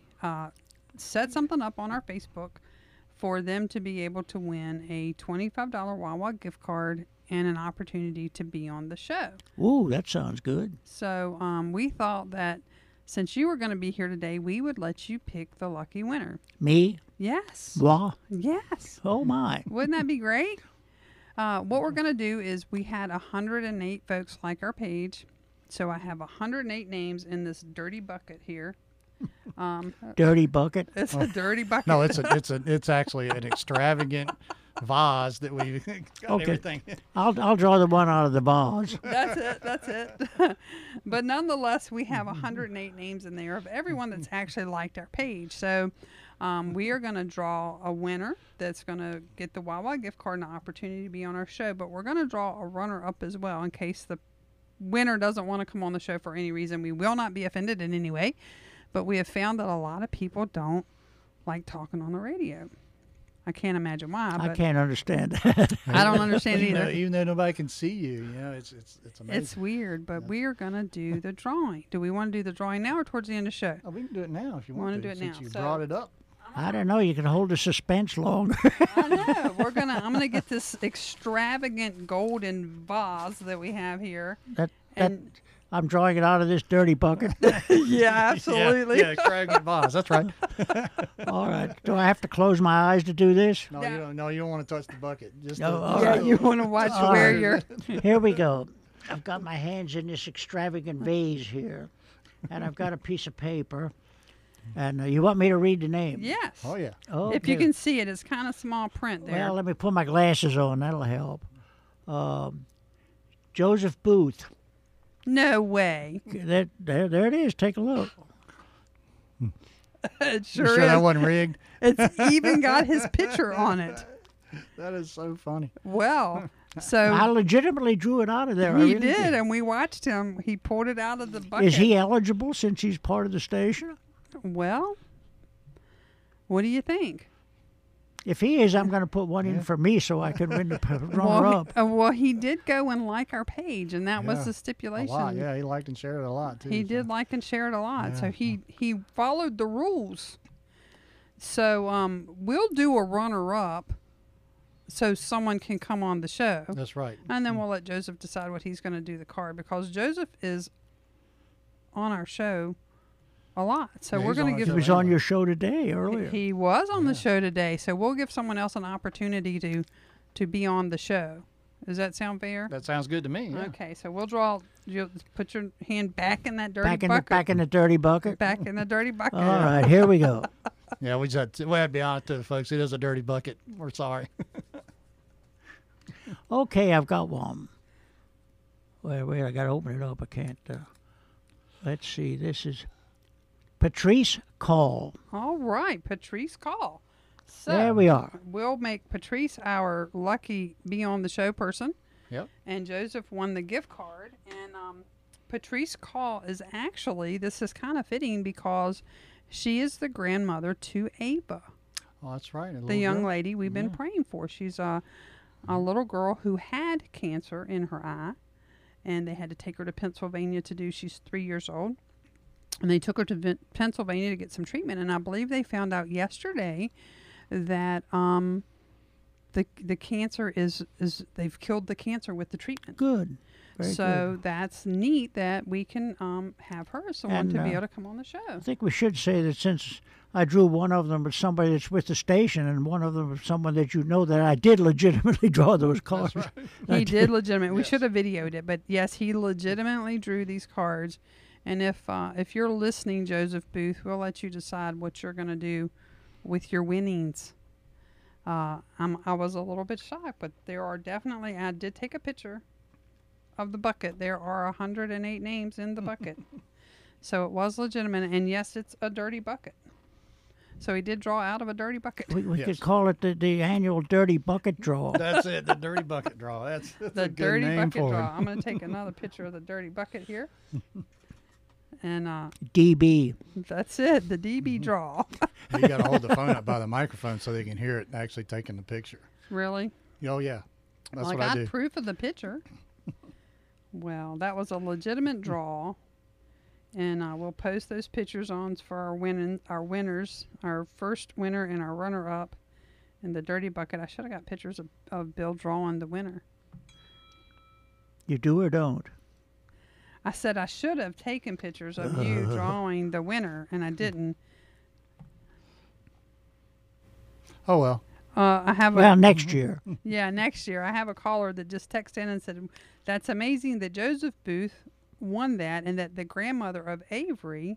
set something up on our Facebook for them to be able to win a $25 Wawa gift card and an opportunity to be on the show. Ooh, that sounds good. So we thought that since you were going to be here today, we would let you pick the lucky winner. Me? Yes. Wah? Yes. Oh, my. Wouldn't that be great? What we're going to do is we had 108 folks like our page. So I have 108 names in this dirty bucket here. Dirty bucket? It's a dirty bucket. No, it's actually an extravagant vase that we got Okay. everything. I'll draw the one out of the vase. That's it. But nonetheless, we have 108 names in there of everyone that's actually liked our page. So we are going to draw a winner that's going to get the Wawa gift card and the opportunity to be on our show. But we're going to draw a runner-up as well in case the winner doesn't want to come on the show for any reason. We will not be offended in any way. But we have found that a lot of people don't like talking on the radio. I can't imagine why. I But can't understand that. I don't understand either. Even though nobody can see you, it's amazing. It's weird, but we are going to do the drawing. Do we want to do the drawing now or towards the end of the show? Oh, we can do it now if you Wanna want do it since now. you So- brought it up. I don't know. You can hold the suspense longer. I know. I'm gonna get this extravagant golden vase that we have here. that And I'm drawing it out of this dirty bucket. yeah, absolutely. Yeah, extravagant vase. That's right. All right. Do I have to close my eyes to do this? No, Yeah. you don't. No, you don't want to touch the bucket. Just No, the- all Yeah, right. you want to watch All where right. you're. Here we go. I've got my hands in this extravagant vase here, and I've got a piece of paper. And you want me to read the name? Yes. Oh yeah. Okay. If you can see it, it's kind of small print there. Well, let me put my glasses on. That'll help. Joseph Booth. No way. There it is. Take a look. It You sure sure is. that wasn't rigged? It's even got his picture on it. That is so funny. Well, I so legitimately drew it out of there. I he really did, and we watched him. He pulled it out of the bucket. Is he eligible since he's part of the station? Well, what do you think? If he is, I'm going to put one in for me so I can win the runner-up. Well, he did go and like our page, and that was Yeah. the A stipulation. lot. Yeah, he liked and shared it a lot too. He so. did like and share it a lot, so Yeah. he followed the rules. So we'll do a runner-up, so someone can come on the show, That's right. and then we'll let Joseph decide what he's going to do the card, because Joseph is on our show a lot. So Yeah, we're he's going on to our give He show was on your show today earlier. He was on the show today, so we'll give someone else an opportunity to be on the show. Does that sound fair? That sounds good to me. Yeah. Okay, so we'll draw. You'll put your hand back in that dirty back in bucket. the dirty bucket. Back in the dirty bucket. All right, here we go. Yeah, we just we had to be honest to folks. It is a dirty bucket. We're sorry. Okay, I've got one. Wait, I got to open it up. I can't. Let's see. This is Patrice Call. All right, Patrice Call. So There we are. We'll make Patrice our lucky be on the show person. Yep. And Joseph won the gift card. And Patrice Call is actually, this is kind of fitting because she is the grandmother to Ava, Oh, that's right. the young lady we've been praying for. She's a little girl who had cancer in her eye, and they had to take her to Pennsylvania to do, she's 3 years old. And they took her to Pennsylvania to get some treatment. And I believe they found out yesterday that the cancer is they've killed the cancer with the treatment. Good. Very So good. that's neat that we can have her as someone And, to be able to come on the show. I think we should say that since I drew one of them with somebody that's with the station and one of them with someone that you know, that I did legitimately draw those cards. He did legitimate. We should have videoed it, but yes, he legitimately drew these cards. And if you're listening, Joseph Booth, we'll let you decide what you're going to do with your winnings. I was a little bit shy, but there are definitely, I did take a picture of the bucket. There are 108 names in the bucket. So it was legitimate, and yes, it's a dirty bucket. So he did draw out of a dirty bucket. We Yes. could call it the annual Dirty Bucket Draw. That's it, the dirty bucket draw. That's The a good dirty name bucket for draw. it. I'm going to take another picture of the dirty bucket here. And DB. that's it, the Mm-hmm. DB draw. You got to hold the phone up by the microphone so they can hear it actually taking the picture. Really? Oh, yeah. That's Well, what I I got do. proof of the picture. Well, that was a legitimate draw. And we'll post those pictures on for our winners, our first winner and our runner-up in the dirty bucket. I should have got pictures of Bill drawing the winner. You do or don't? I said I should have taken pictures of you drawing the winner, and I didn't. Oh, well. I have Well, next year. Yeah, next year. I have a caller that just texted in and said, "That's amazing that Joseph Booth won that, and that the grandmother of Avery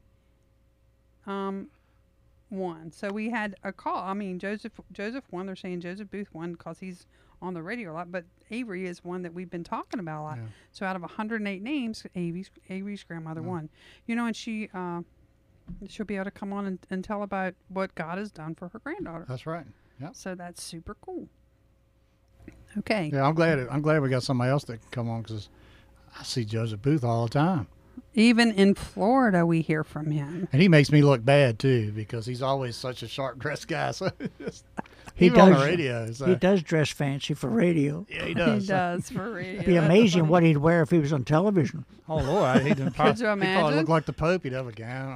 won." So we had a call. I mean, Joseph won. They're saying Joseph Booth won because he's on the radio a lot, but Avery is one that we've been talking about a lot. Yeah. So out of 108 names, Avery's grandmother won. You know, and she'll be able to come on and tell about what God has done for her granddaughter. That's right. Yep. So that's super cool. Okay. Yeah, I'm glad we got somebody else that can come on because I see Joseph Booth all the time. Even in Florida, we hear from him. And he makes me look bad, too, because he's always such a sharp-dressed guy. So He even on the does- radio. So. He does dress fancy for radio. Yeah, he does. He does, for real. It'd be amazing what he'd wear if he was on television. Oh, Lord. He didn't Could you He probably imagine? looked like the Pope. He'd have a gown.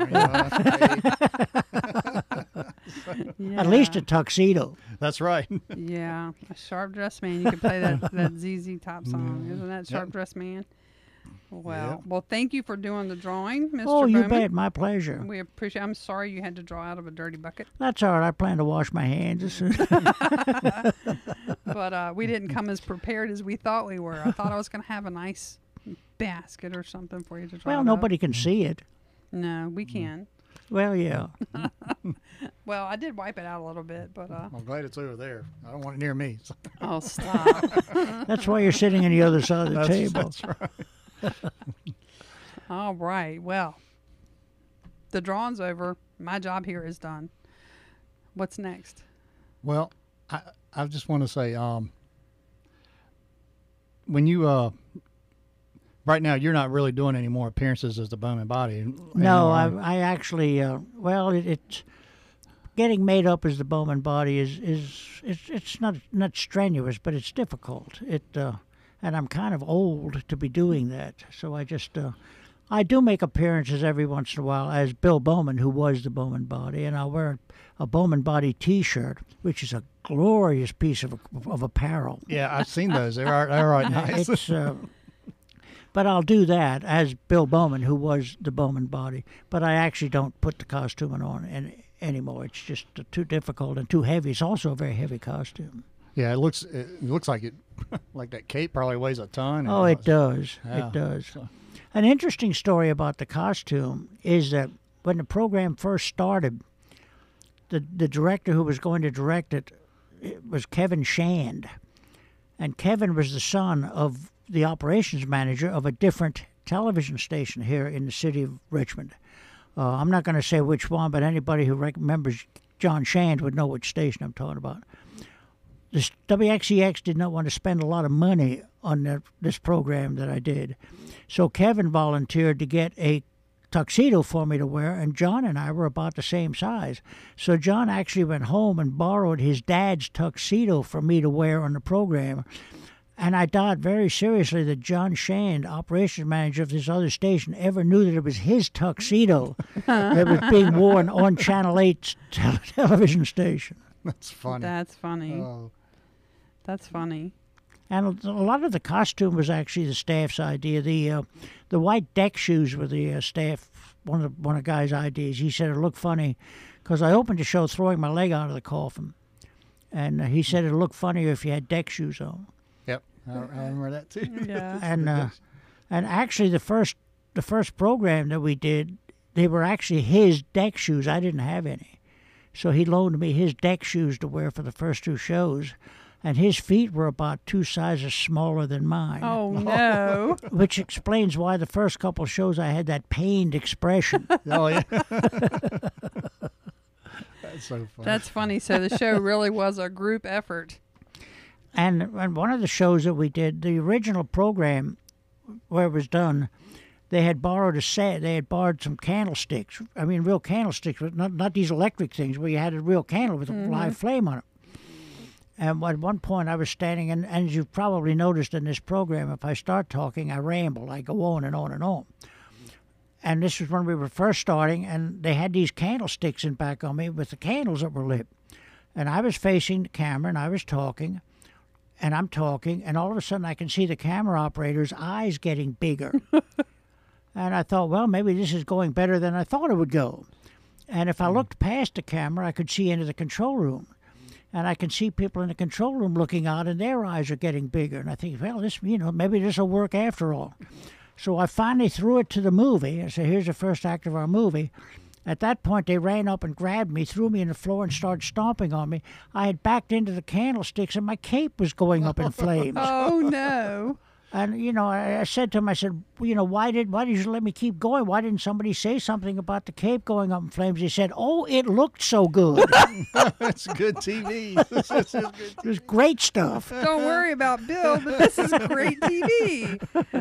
You know, At least a tuxedo. That's right. Yeah, a sharp dressed man. You could play that ZZ Top song. Isn't that Sharp Dressed Man? Well, well, thank you for doing the drawing, Mr. Oh, you Bowman. bet. My pleasure. We appreciate. I'm sorry you had to draw out of a dirty bucket, That's all right. I plan to wash my hands as soon. but we didn't come as prepared as we thought we were. I thought I was going to have a nice basket or something for you to draw. Well, out of. nobody can see it. No, we can. Well, yeah. Well, I did wipe it out a little bit, but I'm glad it's over there. I don't want it near me. So. oh, stop. That's why you're sitting on the other side of the table. That's right. All right. Well, the drawing's over. My job here is done. What's next? Well, I just want to say, when you right now you're not really doing any more appearances as the Bowman Body. No, anymore. I actually, well, it's getting made up as the Bowman Body it's not strenuous, but it's difficult. And I'm kind of old to be doing that, so I do make appearances every once in a while as Bill Bowman, who was the Bowman Body, and I'll wear a Bowman Body T-shirt, which is a glorious piece of apparel. Yeah, I've seen those. They're right nice. It's, but I'll do that as Bill Bowman, who was the Bowman Body. But I actually don't put the costume on anymore. It's just too difficult and too heavy. It's also a very heavy costume. Yeah, it looks like it like that cape probably weighs a ton. Oh, it does. Yeah, It does. so- An interesting story about the costume is that when the program first started, the director who was going to direct it was Kevin Shand. And Kevin was the son of the operations manager of a different television station here in the city of Richmond. I'm not going to say which one, but anybody who remembers John Shand would know which station I'm talking about. This WXEX did not want to spend a lot of money on this program that I did. So Kevin volunteered to get a tuxedo for me to wear, and John and I were about the same size. So John actually went home and borrowed his dad's tuxedo for me to wear on the program. And I doubt very seriously that John Shand, operations manager of this other station, ever knew that it was his tuxedo that was being worn on Channel 8's television station. That's funny. That's funny. Oh, That's funny. And a lot of the costume was actually the staff's idea. The white deck shoes were the staff, one of the guy's ideas. He said it looked funny because I opened the show throwing my leg out of the coffin. And he said it looked funnier if you had deck shoes on. yep. I remember that too. Yeah. And actually the first program that we did, they were actually his deck shoes. I didn't have any. So he loaned me his deck shoes to wear for the first 2 shows, and his feet were about 2 sizes smaller than mine. Oh, no. Which explains why the first couple shows I had that pained expression. Oh, yeah. That's so funny. That's funny. So the show really was a group effort. And one of the shows that we did, the original program where it was done, they had borrowed a set. They had borrowed some candlesticks. I mean, real candlesticks, but not these electric things where you had a real candle with a live flame on it. And at one point I was standing, and as you've probably noticed in this program, if I start talking, I ramble. I go on and on and on. And this was when we were first starting, and they had these candlesticks in back on me with the candles that were lit. And I was facing the camera, and I was talking, and I'm talking, and all of a sudden I can see the camera operator's eyes getting bigger. And I thought, well, maybe this is going better than I thought it would go. And if I looked past the camera, I could see into the control room. And I can see people in the control room looking out, and their eyes are getting bigger. And I think, well, this, maybe this will work after all. So I finally threw it to the movie. I said, here's the first act of our movie. At that point, they ran up and grabbed me, threw me on the floor, and started stomping on me. I had backed into the candlesticks, and my cape was going up in flames. Oh, no. And, I said to him, I said, why did you let me keep going? Why didn't somebody say something about the cape going up in flames? He said, oh, it looked so good. That's good TV. It was great stuff. Don't worry about Bill, but this is great TV.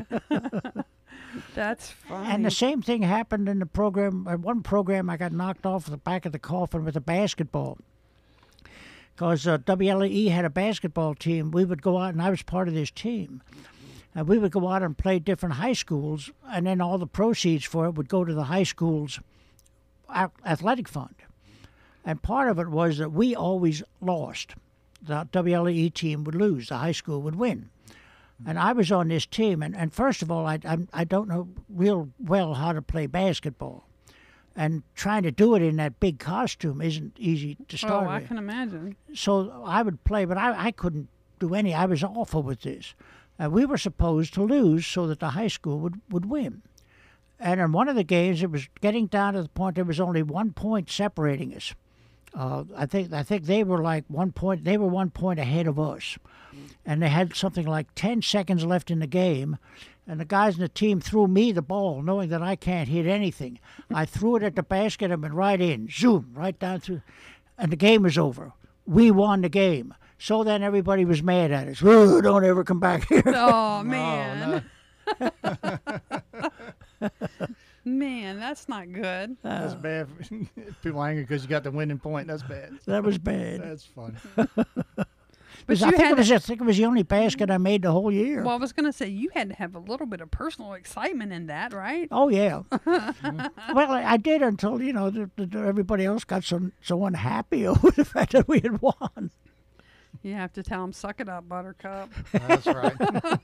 That's funny. And the same thing happened in the program. At one program, I got knocked off the back of the coffin with a basketball. Because WLE had a basketball team. We would go out, and I was part of this team. And we would go out and play different high schools, and then all the proceeds for it would go to the high school's athletic fund. And part of it was that we always lost. The WLE team would lose. The high school would win. And I was on this team, and first of all, I don't know real well how to play basketball. And trying to do it in that big costume isn't easy to start with. I can imagine. So I would play, but I couldn't do any. I was awful with this. We were supposed to lose so that the high school would win. And in one of the games, it was getting down to the point there was only 1 point separating us. I think they were like 1 point. They were 1 point ahead of us, and they had something like 10 seconds left in the game. And the guys in the team threw me the ball, knowing that I can't hit anything. I threw it at the basket and went right in, zoom, right down through, and the game was over. We won the game. So then everybody was mad at us. Oh, don't ever come back here. Oh, man. Oh, no. Man, that's not good. That's bad. People angry because you got the winning point. That's bad. That was bad. That's funny. But I think it was the only basket I made the whole year. Well, I was going to say, you had to have a little bit of personal excitement in that, right? Oh, yeah. Well, I did until, everybody else got so unhappy over the fact that we had won. You have to tell them, suck it up, Buttercup. That's right.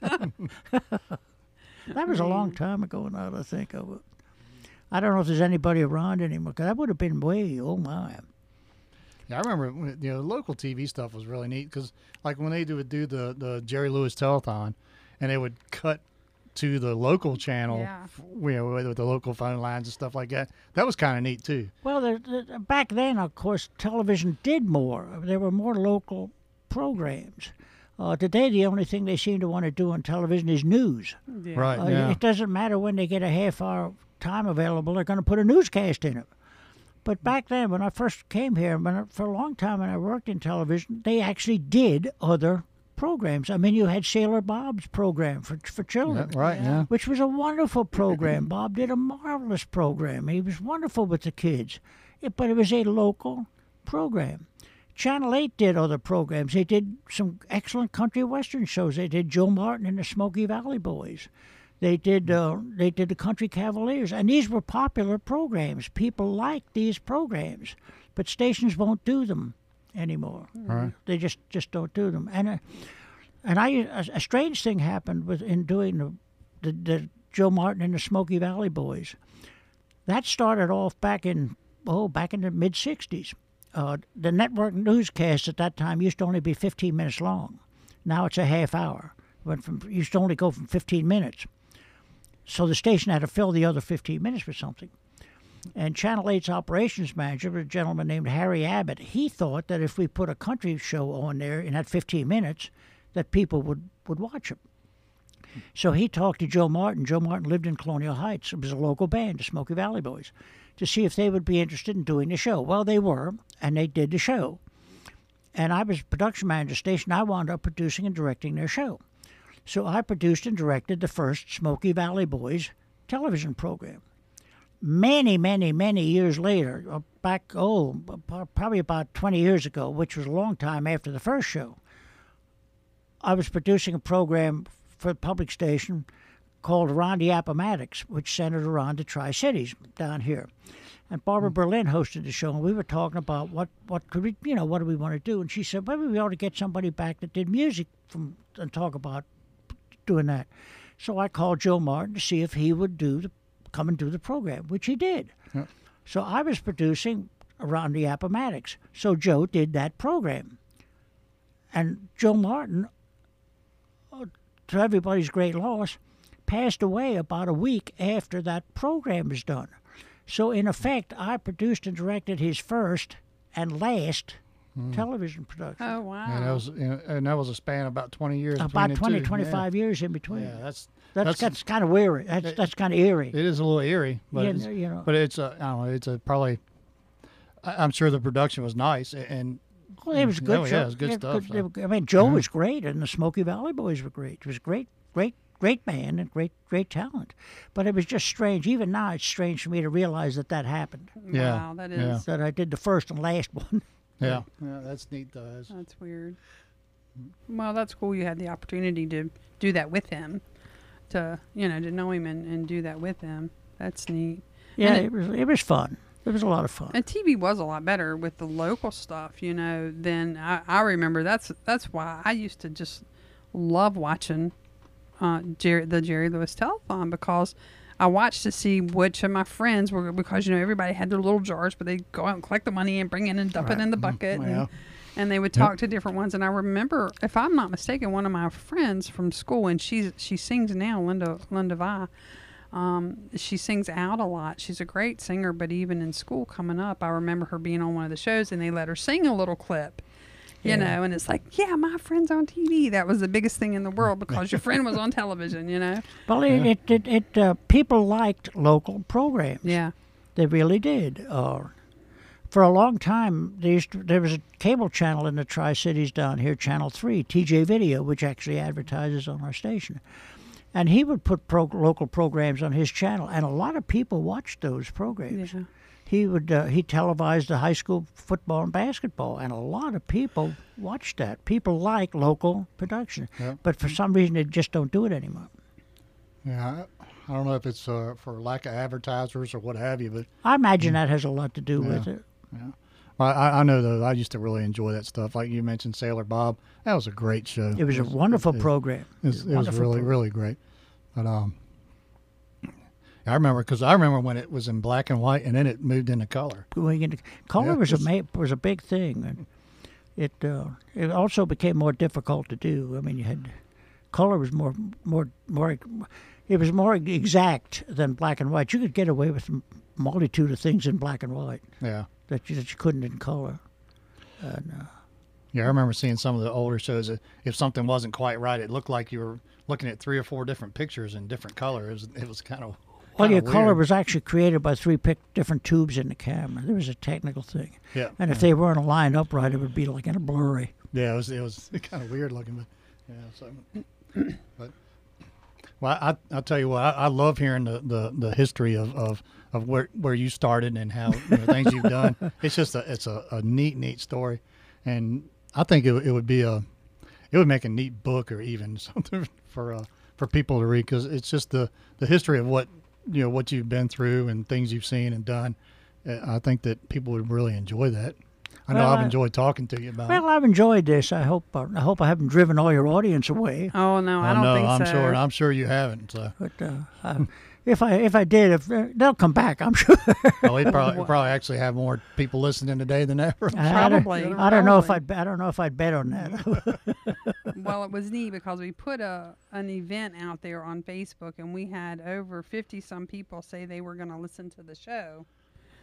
That was a long time ago now that I think of it. I don't know if there's anybody around anymore, because that would have been oh my. Yeah, I remember, local TV stuff was really neat, because like when they would do the Jerry Lewis Telethon, and they would cut to the local channel, with the local phone lines and stuff like that. That was kind of neat too. Well, back then, of course, television did more. There were more local programs. Today, the only thing they seem to want to do on television is news. Yeah. Right. Yeah. It doesn't matter when they get a half-hour time available; they're going to put a newscast in it. But back then, when I first came here, for a long time when I worked in television, they actually did other programs. I mean, you had Sailor Bob's program for children, yeah. Which was a wonderful program. Bob did a marvelous program. He was wonderful with the kids, but it was a local program. Channel 8 did other programs. They did some excellent country western shows. They did Joe Martin and the Smoky Valley Boys. They did the Country Cavaliers, and these were popular programs. People liked these programs, but stations won't do them anymore. Right. They just don't do them. And a strange thing happened in doing the Joe Martin and the Smoky Valley Boys. That started off back in the mid '60s. The network newscast at that time used to only be 15 minutes long. Now it's a half hour. Used to only go from 15 minutes. So the station had to fill the other 15 minutes with something. And Channel 8's operations manager was a gentleman named Harry Abbott. He thought that if we put a country show on there in that 15 minutes, that people would watch it. So he talked to Joe Martin. Joe Martin lived in Colonial Heights. It was a local band, the Smoky Valley Boys, to see if they would be interested in doing the show. Well, they were, and they did the show. And I was production manager of the station. I wound up producing and directing their show. So I produced and directed the first Smoky Valley Boys television program. Many, many, many years later, probably about 20 years ago, which was a long time after the first show, I was producing a program for a public station called Around the Appomattox, which centered around the Tri-Cities down here. And Barbara Berlin hosted the show, and we were talking about what could we, what do we want to do? And she said, well, we ought to get somebody back that did music and talk about doing that. So I called Joe Martin to see if he would come and do the program, which he did. Yeah. So I was producing Around the Appomattox. So Joe did that program. And Joe Martin, to everybody's great loss, passed away about a week after that program was done. So in effect, I produced and directed his first and last television production. Oh, wow. And that was a span of about 20 years. About 20, 25 years in between. Yeah, that's kind of weird. That's kind of eerie. It is a little eerie, but it's I don't know. It's probably. I'm sure the production was nice and. Well, it was good. Yeah, it was good stuff. I mean, Joe was great, and the Smoky Valley Boys were great. It was a great band and great talent. But it was just strange. Even now, it's strange for me to realize that happened. Yeah. Wow, that is. Yeah. That I did the first and last one. Yeah, that's neat, though. That's weird. Well, that's cool. You had the opportunity to do that with him, to know him and do that with him. That's neat. Yeah, it was fun. It was a lot of fun. And TV was a lot better with the local stuff, than I remember. That's why I used to just love watching the Jerry Lewis Telethon, because I watched to see which of my friends were, because everybody had their little jars, but they'd go out and collect the money and bring it and dump it in the bucket, and they would talk to different ones. And I remember, if I'm not mistaken, one of my friends from school, and she sings now, Linda Vi. She sings out a lot. She's a great singer, but even in school coming up, I remember her being on one of the shows and they let her sing a little clip, and it's like, yeah, my friend's on TV. That was the biggest thing in the world, because your friend was on television, Well, it people liked local programs. Yeah. They really did. For a long time, there was a cable channel in the Tri-Cities down here, Channel 3, TJ Video, which actually advertises on our station. And he would put local programs on his channel, and a lot of people watched those programs. Yeah. He televised the high school football and basketball, and a lot of people watched that. People like local production, but for some reason they just don't do it anymore. Yeah, I don't know if it's for lack of advertisers or what have you, but I imagine that has a lot to do with it. Yeah. Well, I know, though, I used to really enjoy that stuff. Like you mentioned, Sailor Bob. That was a great show. It was a wonderful program. It was really, really great. But I remember when it was in black and white, and then it moved into color. Color was a big thing. And it also became more difficult to do. I mean, color was more it was more exact than black and white. You could get away with a multitude of things in black and white. Yeah. That you couldn't in color. Yeah, I remember seeing some of the older shows. If something wasn't quite right, it looked like you were looking at 3 or 4 different pictures in different colors. It was kind of your color was actually created by 3 different tubes in the camera. There was a technical thing. Yeah. And if they weren't lined up right, it would be like in a blurry. Yeah, it was kind of weird looking, but yeah. So, well, I'll tell you what, I love hearing the history of where you started and how things you've done. It's just a neat story, and I think it would make a neat book or even something for people to read, because it's just the history of what you've been through and things you've seen and done. I think that people would really enjoy that. I know I've enjoyed talking to you about it. Well, I've enjoyed this. I hope I haven't driven all your audience away. Oh no, I don't think so. I'm sure you haven't. So. But if I did, they'll come back, I'm sure. Well, we'd probably actually have more people listening today than ever. Probably. I don't know if I'd bet on that. Well, it was neat because we put an event out there on Facebook, and we had over 50 some people say they were going to listen to the show.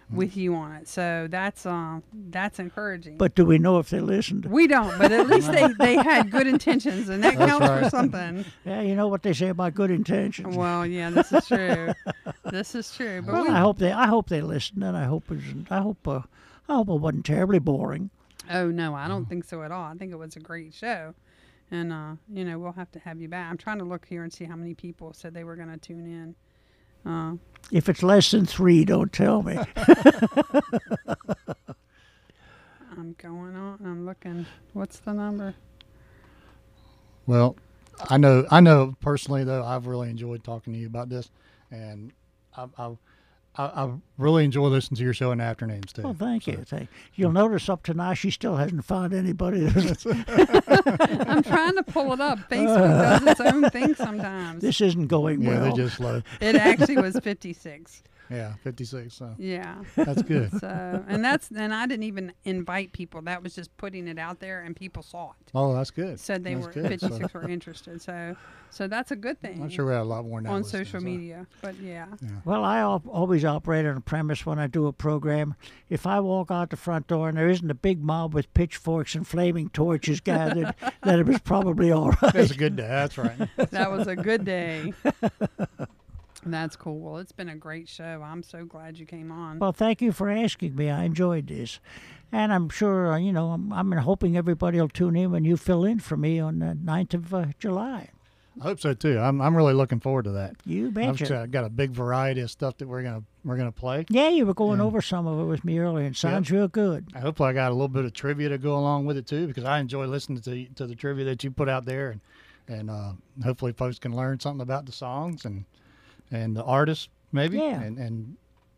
with you on it. So that's encouraging. But do we know if they listened? We don't, but at least they had good intentions, and that counts for something. Yeah, you know what they say about good intentions. Well, yeah, this is true. This is true. But Well, I hope they listened, and I hope it wasn't terribly boring. oh no, I don't think so at all. I think it was a great show, and we'll have to have you back. I'm trying to look here and see how many people said they were going to tune in. If it's less than 3, don't tell me. I'm going on. I'm looking. What's the number? Well, I know personally though, I've really enjoyed talking to you about this, and I really enjoy listening to your show in the afternoons too. Well, thank you. You'll notice up to now she still hasn't found anybody. I'm trying to pull it up. Facebook does its own thing sometimes. This isn't going Yeah, well. they're just slow. It actually was 56. Yeah, 56. So Yeah. that's good. So, and I didn't even invite people. That was just putting it out there, and people saw it. Oh, that's good. Said they That's were good. 56 were interested. So that's a good thing. I'm sure we had a lot more now on listening, social so. media. But yeah. Well, I always operate on a premise when I do a program. If I walk out the front door and there isn't a big mob with pitchforks and flaming torches gathered, then it was probably all right. That's a good day. That's right. That was a good day. That's cool. Well, it's been a great show. I'm so glad you came on. Well, thank you for asking me. I enjoyed this. And I'm sure, I'm hoping everybody will tune in when you fill in for me on the 9th of July. I hope so too. I'm really looking forward to that. You betcha. I've got a big variety of stuff that we're gonna play. Yeah, you were going over some of it with me earlier, and it sounds real good. Hopefully, I got a little bit of trivia to go along with it too, because I enjoy listening to the trivia that you put out there, and hopefully, folks can learn something about the songs and the artists maybe. Yeah. And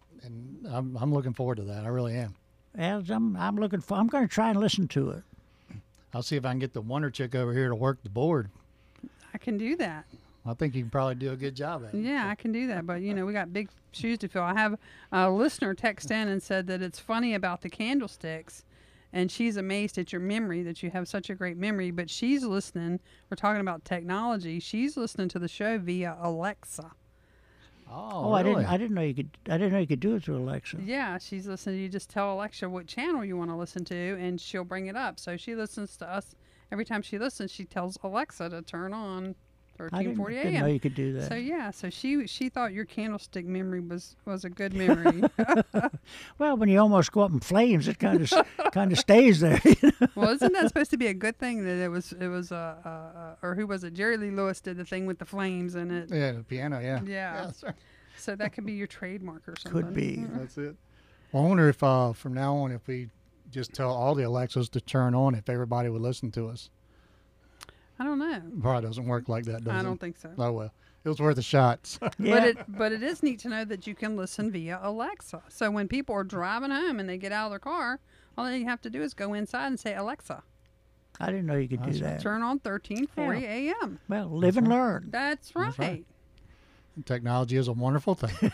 I'm looking forward to that. I really am. As I'm going to try and listen to it. I'll see if I can get the Wonder Chick over here to work the board. I can do that. I think you can probably do a good job at it. Yeah, I can do that. But, we got big shoes to fill. I have a listener text in and said that it's funny about the candlesticks, and she's amazed at your memory, that you have such a great memory. But she's listening. We're talking about technology. She's listening to the show via Alexa. Oh, really? really? I didn't know you could do it through Alexa. Yeah, she's listening. You just tell Alexa what channel you want to listen to, and she'll bring it up. So she listens to us. Every time she listens, she tells Alexa to turn on 1340 AM. I didn't know you could do that. So yeah, so she thought your candlestick memory was a good memory. Well, when you almost go up in flames, it kind of stays there. Well, isn't that supposed to be a good thing that it was or who was it? Jerry Lee Lewis did the thing with the flames in it. Yeah, the piano. Yeah. Yeah. that's right. So that could be your trademark or something. Could be. That's it. Well, I wonder if from now on, if we just tell all the Alexas to turn on, if everybody would listen to us. I don't know. Probably doesn't work like that, does it? I don't think so. Oh well, it was worth a shot. Yeah. But it is neat to know that you can listen via Alexa. So when people are driving home and they get out of their car, all they have to do is go inside and say, Alexa, I didn't know you could do that. turn on 1340 AM. Well, live and learn. That's right. right. Technology is a wonderful thing.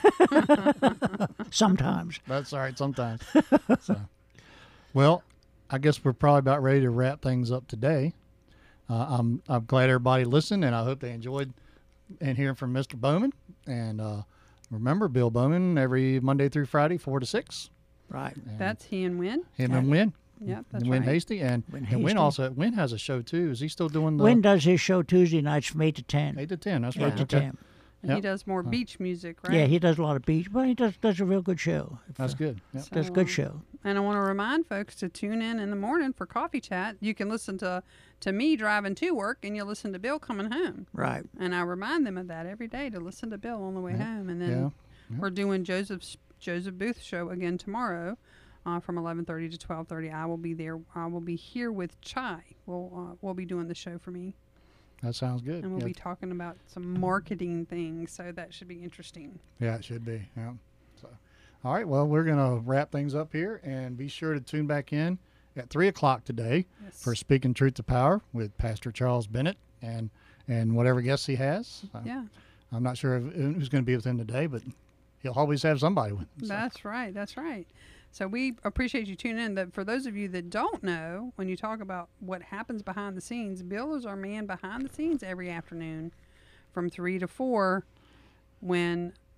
Sometimes. That's all right sometimes. So, well, I guess we're probably about ready to wrap things up today. I'm glad everybody listened, and I hope they enjoyed and hearing from Mr. Bowman. And remember, Bill Bowman every Monday through Friday, 4 to 6. Right. And That's he and Win. him and Win. Yep, that's and Win right. Hasty. And Win Win Hasty. also, Win has a show too. Is he still doing the Wynn does his show Tuesday nights from 8 to 10. 8 to 10? That's 8 right. to Okay. 10. And he Yep. does more beach music, right? Yeah, he does a lot of beach, but he does a real good show. That's good. Yep. Does a good show. And I want to remind folks to tune in the morning for Coffee Chat. You can listen to me driving to work, and you'll listen to Bill coming home. Right. And I remind them of that every day, to listen to Bill on the way home. And then we're doing Joseph Booth show again tomorrow from 11:30 to 12:30. I will be there. I will be here with Chai. We'll be doing the show for me. That sounds good. And we'll Yeah. be talking about some marketing things, so that should be interesting. Yeah, it should be. Yeah. So, all right. Well, we're going to wrap things up here, and be sure to tune back in at 3:00 today Yes. for Speaking Truth to Power with Pastor Charles Bennett and whatever guests he has. Yeah, I'm not sure who's going to be with him today, but he'll always have somebody with him. So. that's right. That's right. So we appreciate you tuning in. That for those of you that don't know, when you talk about what happens behind the scenes, Bill is our man behind the scenes every afternoon from 3 to 4, when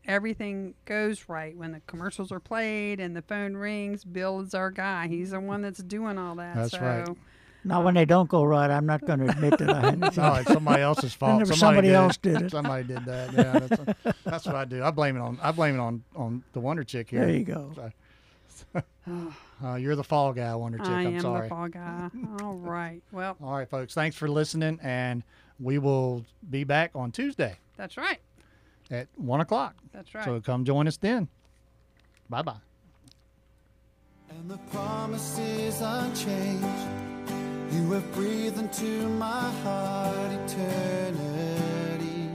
everything goes right. When the commercials are played and the phone rings, Bill is our guy. He's the one that's doing all that. That's right. Now, when they don't go right, I'm not going to admit that I had anything. No, it's somebody else's fault. Somebody else did it. Somebody did that. Yeah, that's what I do. I blame it on the Wonder Chick here. There you go. So, you're the fall guy, Wonder Chick. I'm sorry. I am the fall guy. All right. Well. All right, folks. Thanks for listening, and we will be back on Tuesday That's right. at 1:00. That's right. So come join us then. Bye-bye. And the promise is unchanged. You have breathed into my heart eternally.